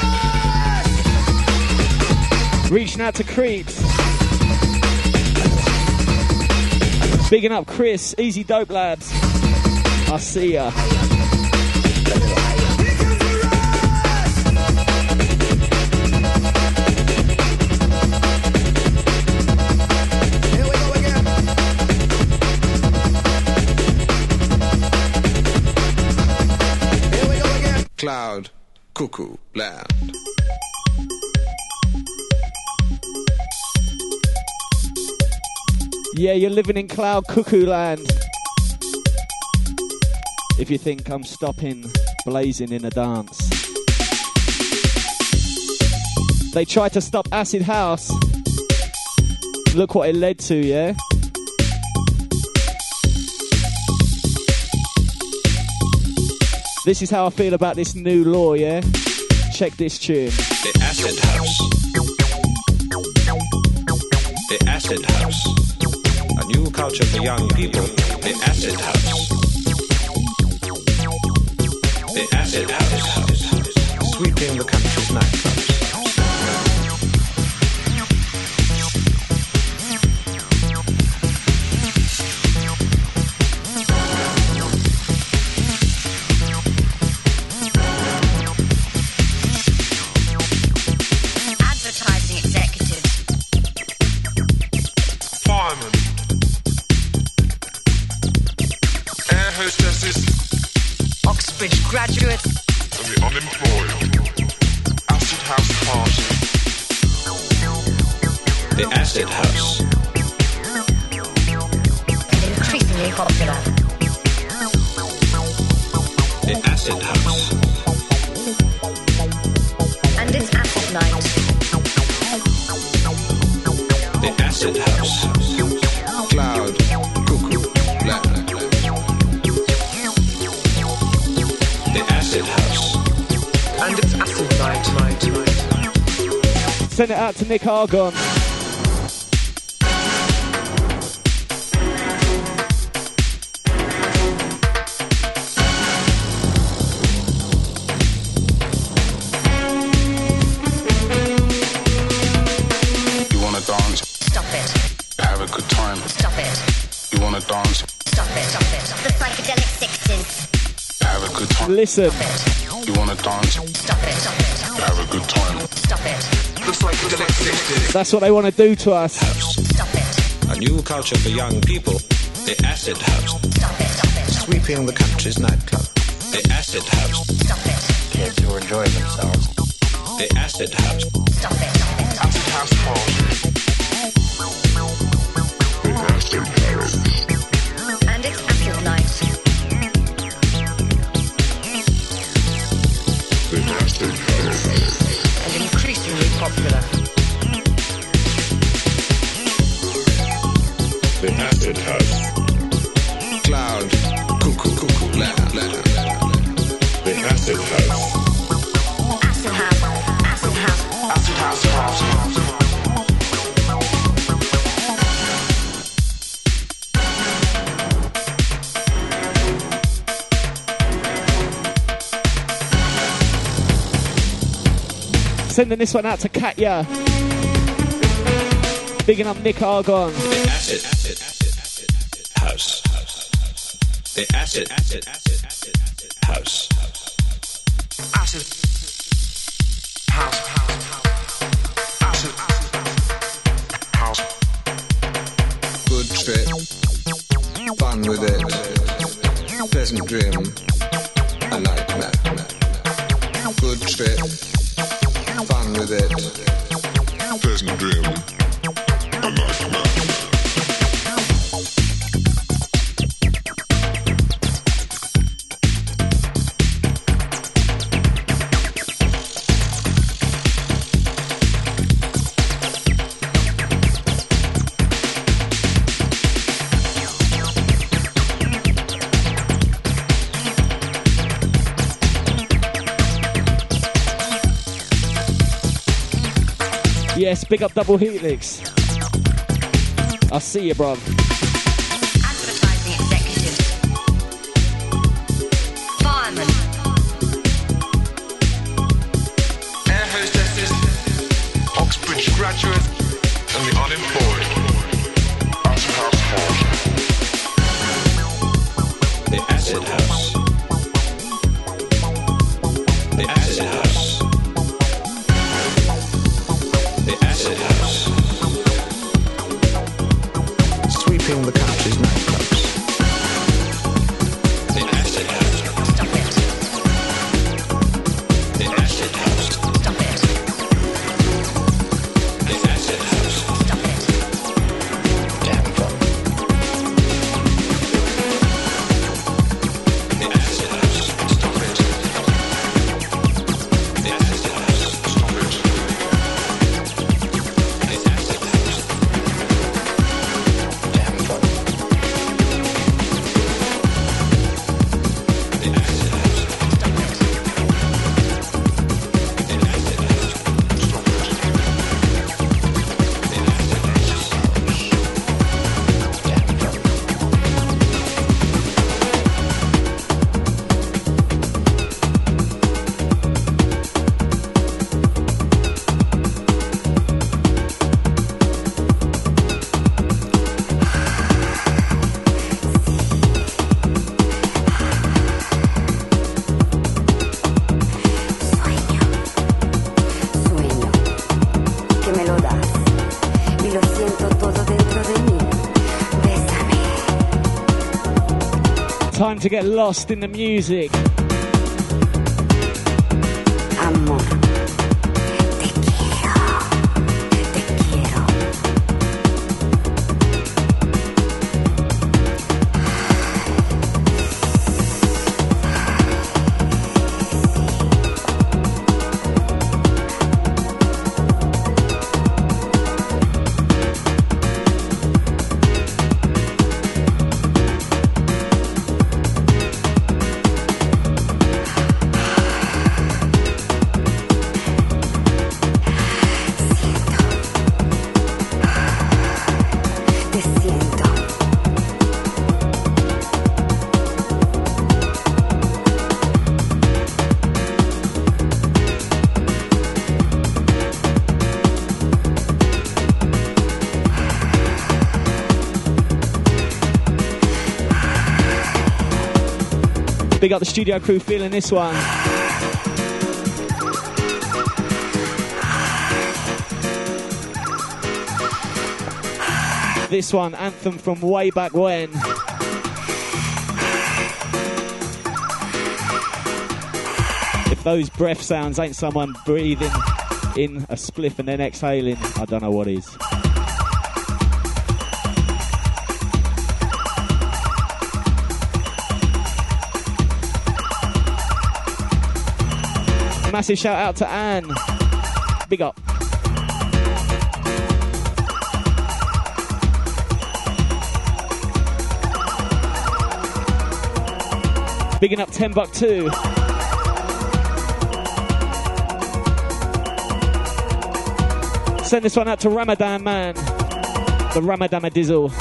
rush! Reaching out to Creeps. Bigging up Chris, Easy Dope Lads. I see ya. Cloud, cuckoo, land. Yeah, you're living in Cloud Cuckoo Land. If you think I'm stopping blazing in a dance. They tried to stop Acid House. Look what it led to, yeah? This is how I feel about this new law, yeah? Check this tune. The Acid House. The Acid House. A new culture for young people. The Acid House. The Acid House. Sweeping the country's nightclubs. Graduates and the unemployed. Acid House Party. The Acid House. Increasingly popular. The Acid House. acid night. The acid house. Cloud, cuckoo, black. The acid house. And it's acid night, night, night. Send it out to Nick Argon. You wanna dance? Stop it. Have a good time. Stop it. You wanna dance? Stop it. Stop it. The psychedelic sixties. Have a good time. Listen. You wanna dance? Stop it. Stop it. Have a good time. Stop it. The psychedelic sixties. That's what they want to do to us. Stop it. A new culture for young people. The acid house. Stop it. Stop it. Sweeping the country's nightclub. The acid house. Stop it. Kids who are enjoying themselves. The acid house. Stop it. Stop it. Acid house party. The acid house. And it's acid night. The acid house. And increasingly popular. The acid house. Cloud, cuckoo, cuckoo, black, black. The acid house. Acid house. Acid house. Acid house party. Sending this one out to Katya. Bigging up Nick Argon. The acid, acid, acid, acid, acid house. The acid, acid, acid, acid, acid house. Acid house, house, house. Acid house. Good trip, fun with it, pleasant dream, a nightmare. Good trip, fun with it, Pleasant dream. A nightmare. Yes, big up Double Helix. I'll see you, bruv. Advertising executive. Fireman. Air hostesses. Oxbridge graduates. And the unemployed. Acid house party. The acid house. The acid house. The acid house. Sweeping the country's nightclubs. The acid house. Stop it. The acid house. Stop it. The acid house. Stop it. Damn fun. The acid house. Stop it. The acid house. Stop it. The acid house. Damn fun. The acid house. Stop it. The acid house. Stop it. The acid house. Damn fun. Sueño, que me lo das y lo siento todo dentro de mí. Bésame. Time to get lost in the music. Amor, te quiero, te quiero. Big up the studio crew feeling this one. This one, anthem from way back when. If those breath sounds ain't someone breathing in a spliff and then exhaling, I don't know what is. Massive shout out to Anne. Big up. Bigging up ten buck too. Send this one out to Ramadan Man. The Ramadan Dizzle.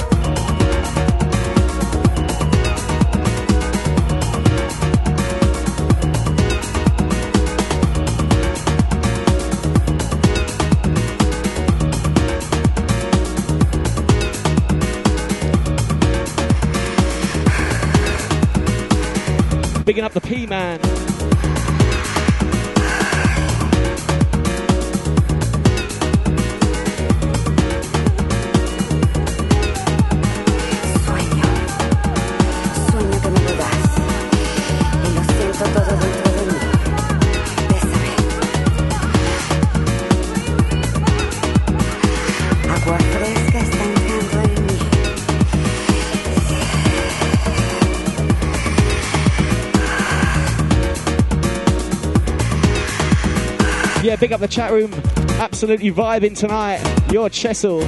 Bigging up the P-Man. Yeah, big up the chat room. Absolutely vibing tonight. You're Chessel.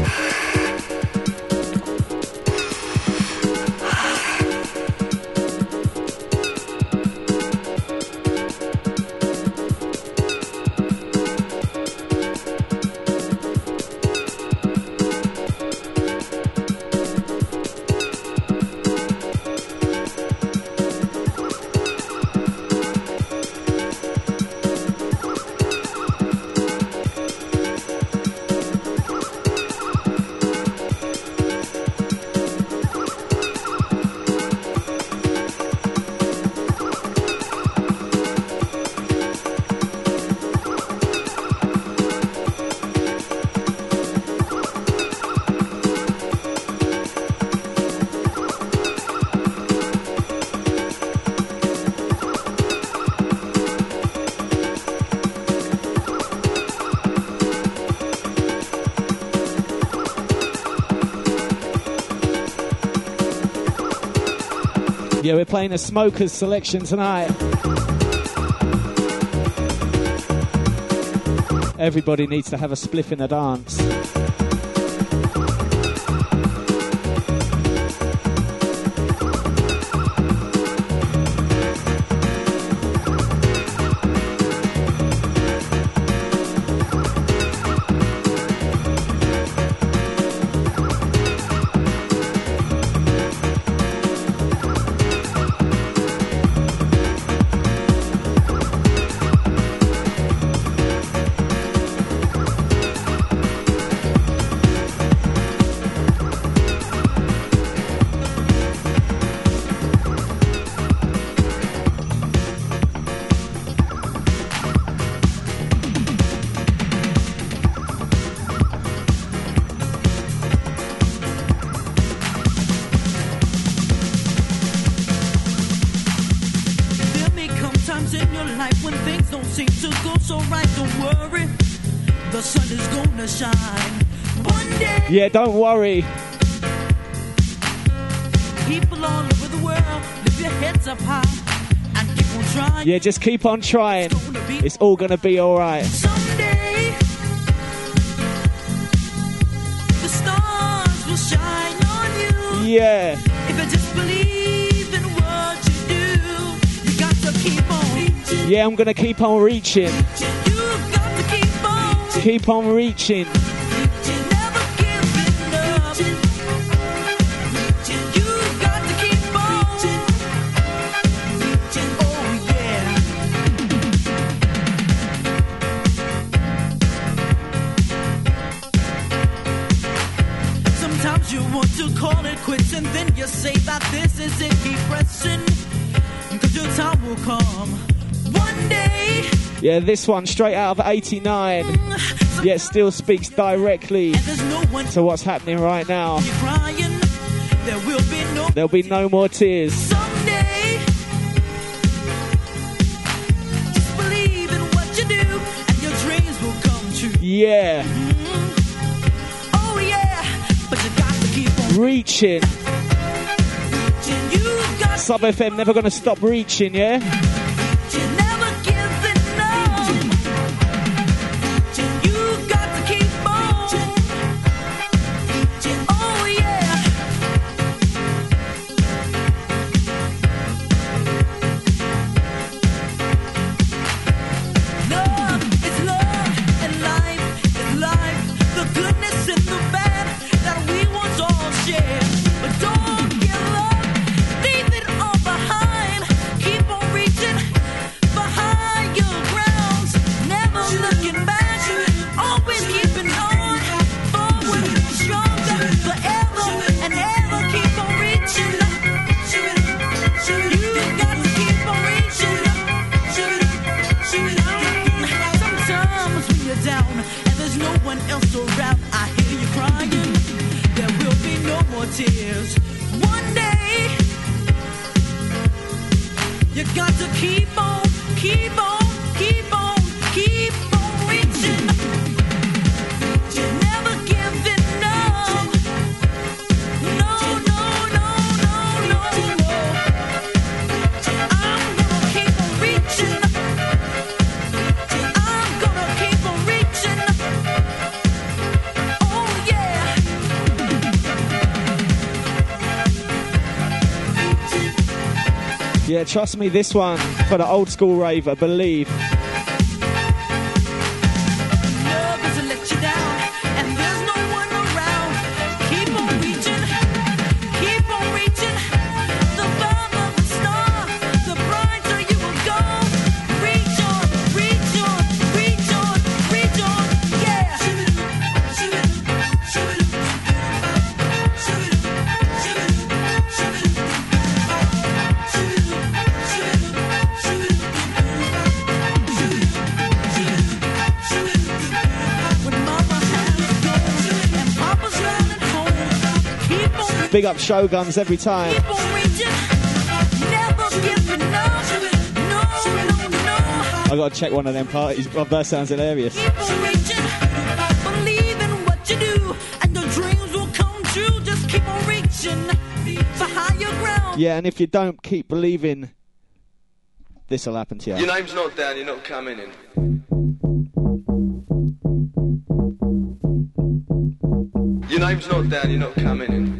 Yeah, we're playing a smokers selection tonight. Everybody needs to have a spliff in a dance. Yeah, don't worry. People all over the world, lift your heads up high and keep on trying. Yeah, just keep on trying. It's all gonna be alright. Someday, the stars will shine on you. Yeah. If you just believe in what you do, you got to keep on reaching. Yeah, I'm gonna keep on reaching. You got to keep on. Keep on reaching. Quits and then you say that this is it, keep pressing, cause your time Yeah, this one straight out of eighty-nine, yet still speaks directly to what's happening right now. Crying, there will be no There'll be no more tears. someday. Just believe in what you do, and your dreams will come true. Yeah. Oh yeah, but you got to keep on Reaching. reaching. You got Sub F M never gonna stop reaching, yeah? to never give it up. You got to keep on. Oh yeah. Love is love, and life is life. The goodness and the bad that we once all shared. But don't give up, leave it all behind. Keep on reaching behind your grounds. Never looking back, always keeping on. Forward, stronger, forever and ever. Keep on reaching. You got to keep on reaching. Sometimes when you're down and there's no one else around, I hear you crying. There will be no more tears. One day, you got to keep on, keep on, keep on, keep on reaching. Never giving up. No, no, no, no, no, no. I'm gonna keep on reaching. I'm gonna keep on reaching. Oh yeah. Yeah, trust me, this one for the old school raver, believe. Love doesn't let you down, and there's no one around. Keep on reaching, keep on reaching. The above of the star, the brighter you will go. Reach on, reach on, reach on, reach on, yeah. When mama has gone and papa's running home, keep on, Big up Shoguns every time. keep on reaching. Never giving up. No, no, no. I gotta check one of them parties. Oh, that sounds hilarious. Keep on reaching. Believe in what you do, and your dreams will come true. Just keep on reaching for higher ground. Yeah, and if you don't keep believing, this will happen to you. Your name's not down, you're not coming in. Your name's not down, you're not coming in.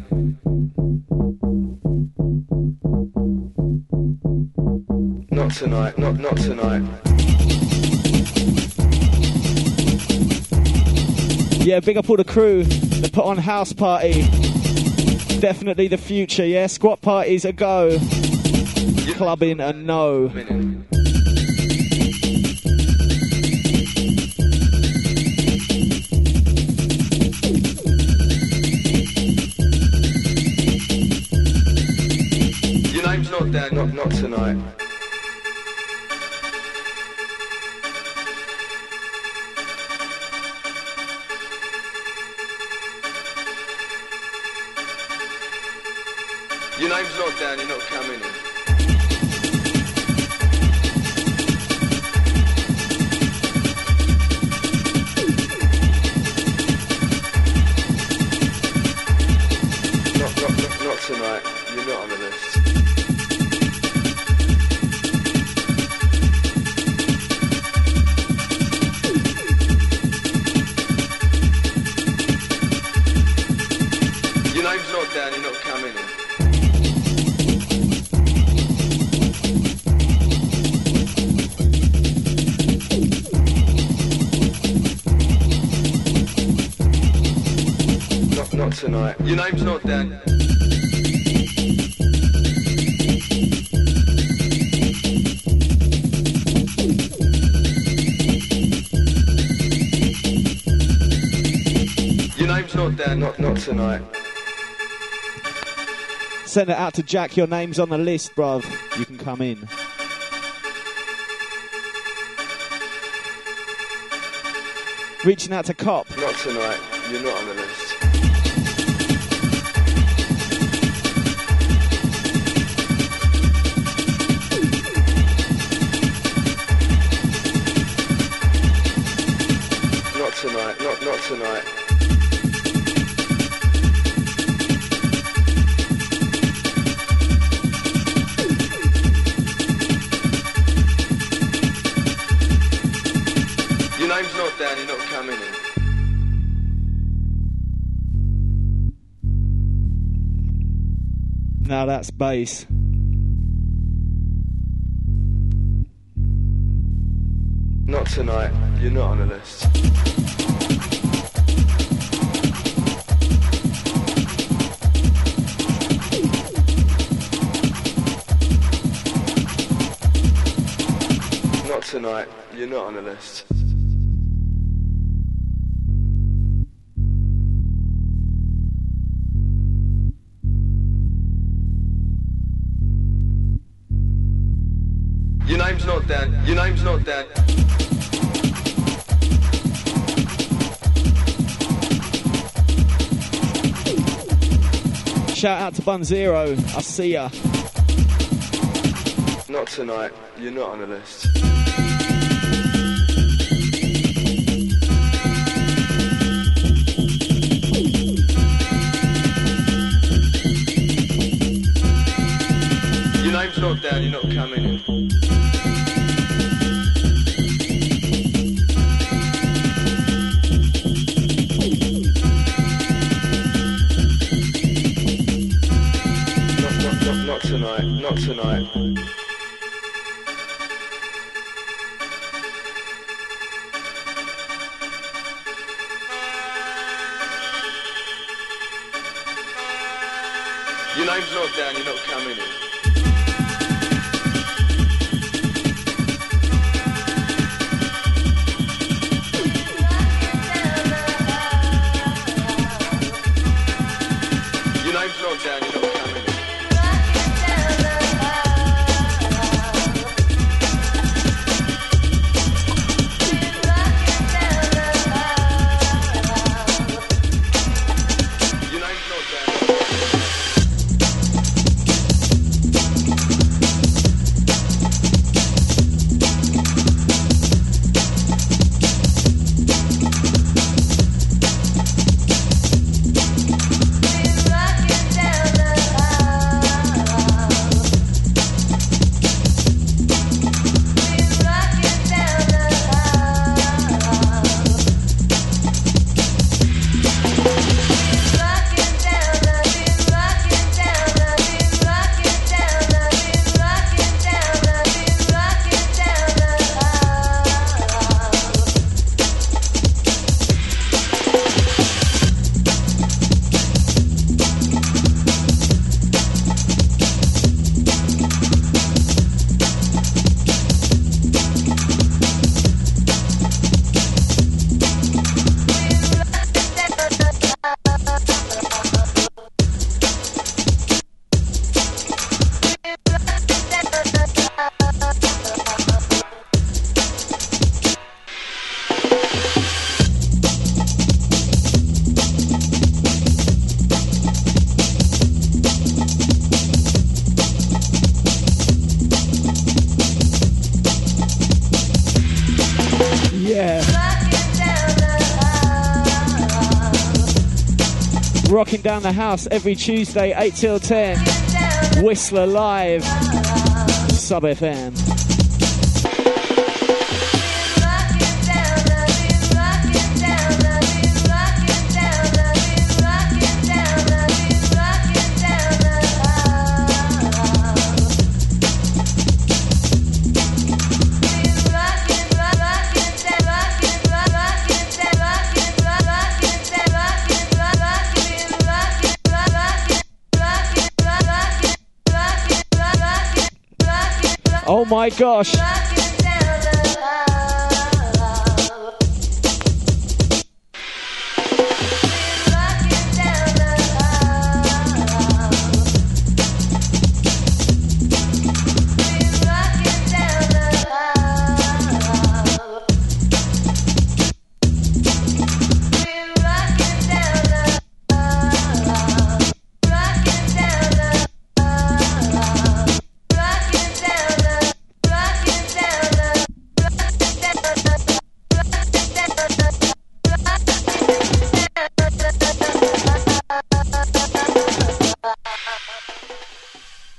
Not tonight, not not tonight. Yeah, big up all the crew that put on house party. Definitely the future, yeah? Squat parties a go. Clubbing a no. Your name's not down, not not tonight. Your name's not down, you're not coming in. Not, not, not, not tonight. You're not on the list. Your name's not down, you're not coming in. Not, not tonight. Your name's not down. Your name's not down, not, not tonight. Send it out to Jack. Your name's on the list, bruv. You can come in. Reaching out to Cop. Not tonight. You're not on the list. Not tonight. Not not tonight. Your name's not down, you're not coming in. Now that's bass. Not tonight, you're not on the list. Not tonight, you're not on the list. Your name's not down. Your name's not down. Shout out to Bun Zero. I see ya. Not tonight. You're not on the list. Your name's not down. You're not coming in. Not tonight, not tonight. Your name's not down, you're not coming in. Your name's not down, you're not coming in. Rocking down the house every Tuesday, eight till ten. Whistler Live, Sub F M. Oh my gosh.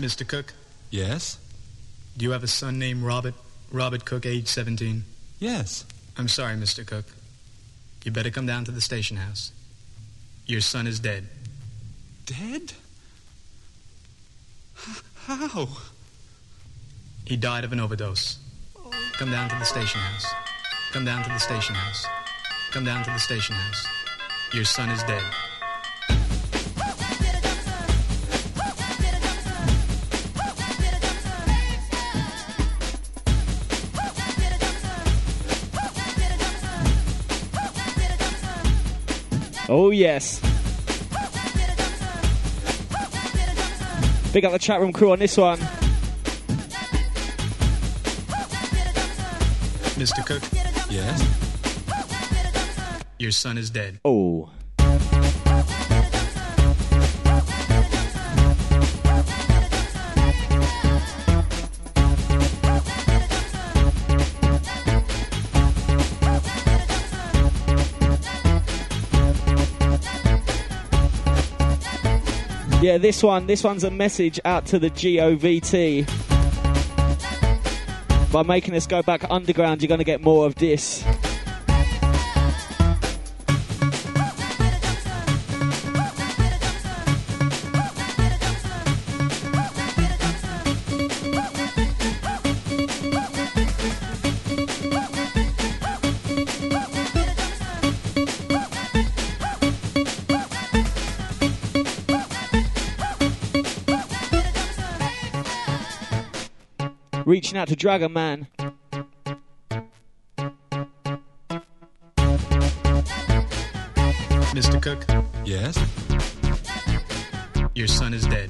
Mister Cook? Yes? Do you have a son named Robert? Robert Cook, age seventeen? Yes. I'm sorry, Mister Cook. You better come down to the station house. Your son is dead. Dead? How? He died of an overdose. Come down to the station house. Come down to the station house. Come down to the station house. Your son is dead. Oh, yes. Big up the chat room crew on this one. Mister Cook? Yes? Your son is dead. Oh. Yeah, this one, this one's a message out to the G O V T. By making us go back underground, you're going to get more of this. Reaching out to Dragon Man. Mister Cook? Yes? Your son is dead.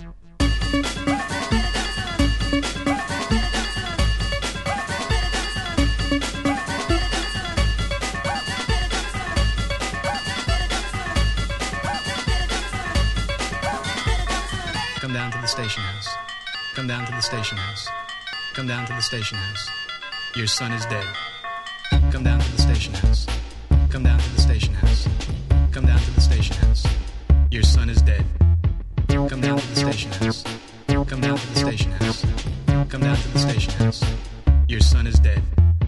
Come down to the station house. Come down to the station house. Come down to the station house. Your son is dead. Come down to the station house. Come down to the station house. Come down to the station house. Your son is dead. Come down to the station house. Come down to the station house. Come down to the station house. Your son is dead.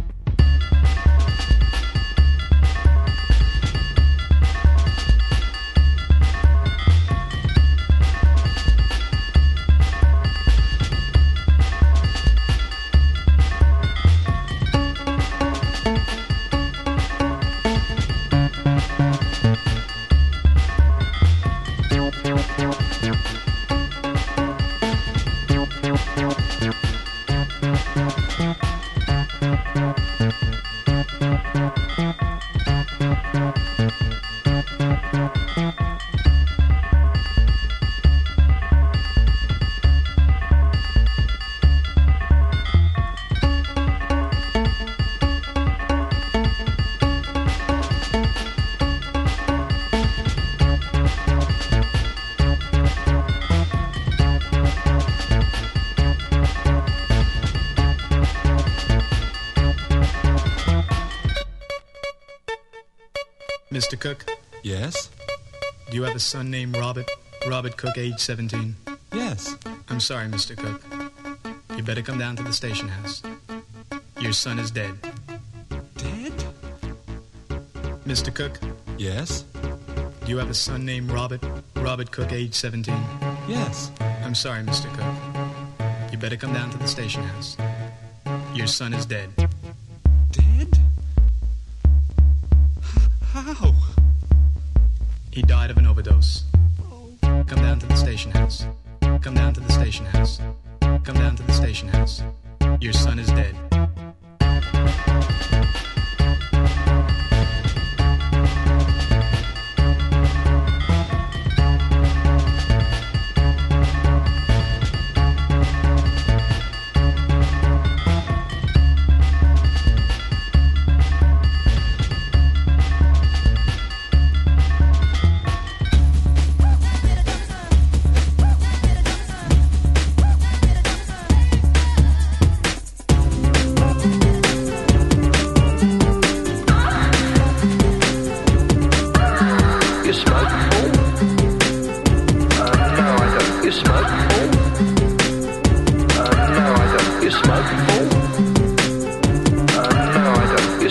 Mister Cook? Yes? Do you have a son named Robert? Robert Cook, age seventeen? Yes. I'm sorry, Mister Cook. You better come down to the station house. Your son is dead. Dead? Mister Cook? Yes? Do you have a son named Robert? Robert Cook, age seventeen? Yes. I'm sorry, Mister Cook. You better come down to the station house. Your son is dead. Dead? How? He died of an overdose. Come down to the station house. Come down to the station house. Come down to the station house. Your son is dead.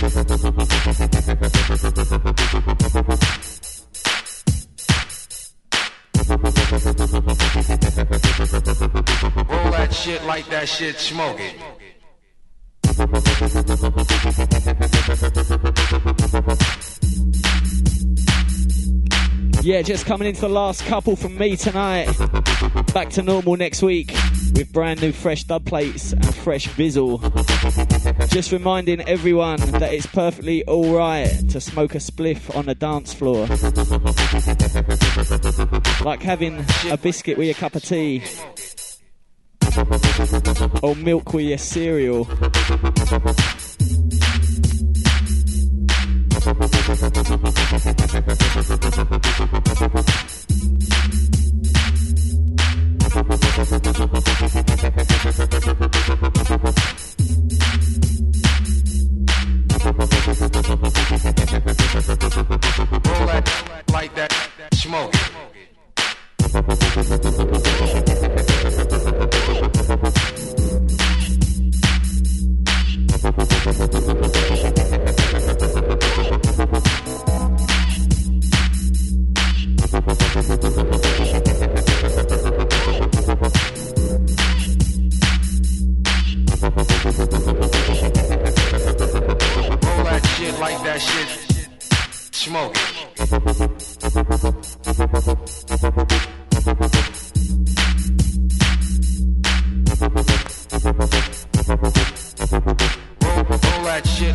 Roll that shit like that shit, smoke it. Yeah, just coming into the last couple from me tonight. Back to normal next week with brand new fresh dub plates and fresh bizzle. Just reminding everyone that it's perfectly alright to smoke a spliff on the dance floor. Like having a biscuit with your cup of tea. Or milk with your cereal. Roll that like that, smoke it. Roll that shit like that shit, smoke it. Roll that shit.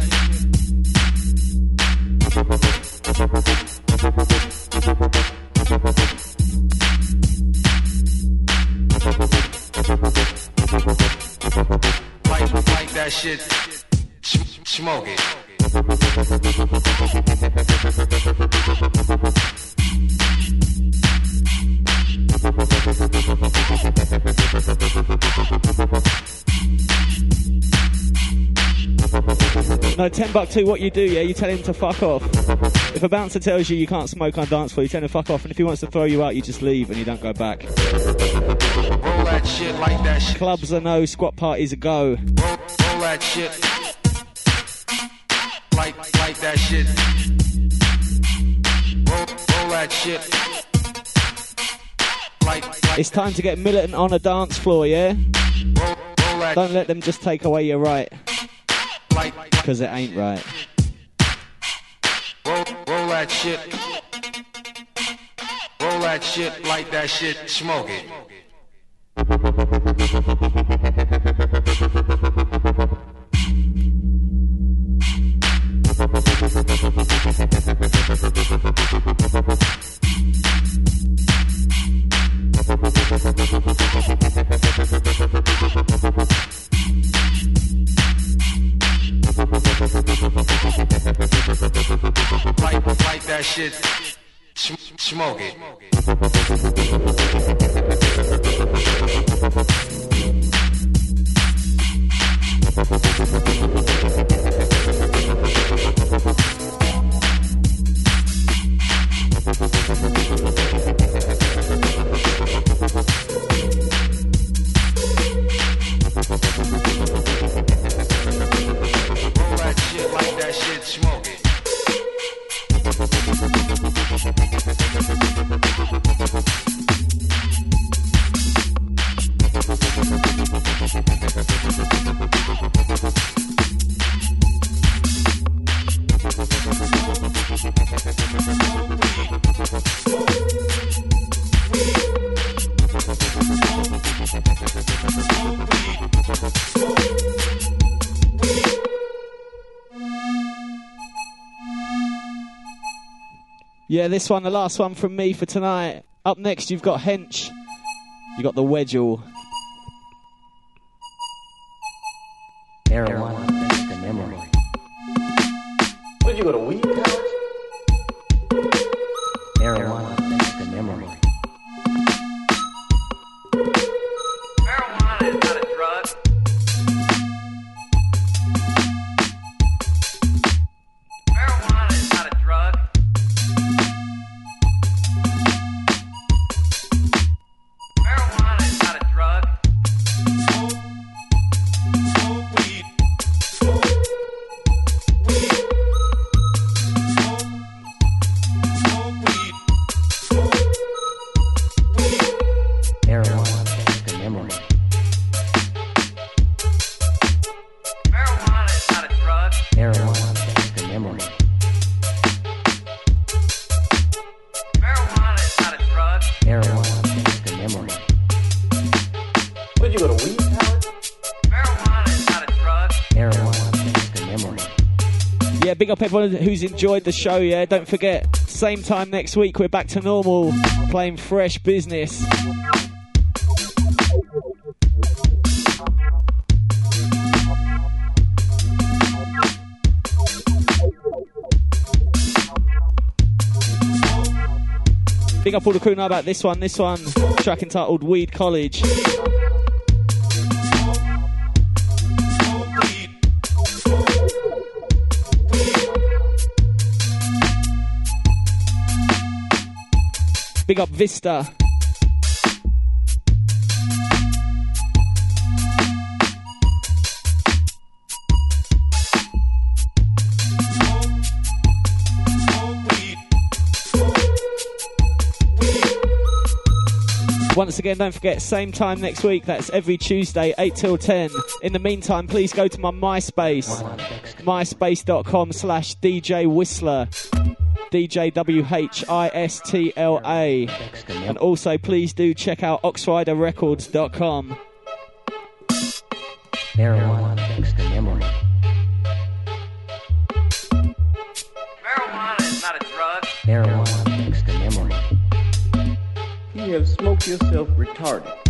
Like, like that shit, S- smoke it. No, ten buck two, what you do, yeah, you tell him to fuck off. If a bouncer tells you you can't smoke on dance floor, you tell him to fuck off, and if he wants to throw you out, you just leave and you don't go back. Roll that shit like that shit. Clubs are no, squat parties are go. Roll, roll that shit. Like, like that shit. Roll, roll that shit. Like, like It's time to get militant on a dance floor, yeah? roll, roll that Don't let them just take away your right, like, like because it ain't right. roll, roll that shit. Roll that shit like that shit, smoke it. Like, like that shit, sm- smoke it. Roll that shit like that shit, smoke it. Yeah, this one, the last one from me for tonight. Up next, you've got Hench. You got the Wedgel. Marijuana, that's the memory. What did you go to weed house? Marijuana, that's the memory. Marijuana is not a drug. Marijuana is not a drug. Marijuana is not a drug. Smoke, smoke weed, smoke weed. Yeah, big up everyone who's enjoyed the show, yeah. Don't forget, same time next week, we're back to normal, playing fresh business. Big up all the crew know about this one. This one, track entitled Weed College. Big up Vista. Once again, don't forget, same time next week. That's every Tuesday, eight till ten. In the meantime, please go to my MySpace. myspace.com slash DJ Whistler. D J W H I S T L A. And also, please do check out oxrider records dot com. Marijuana affects the memory. Marijuana is not a drug. Marijuana affects the memory. You have smoked yourself retarded.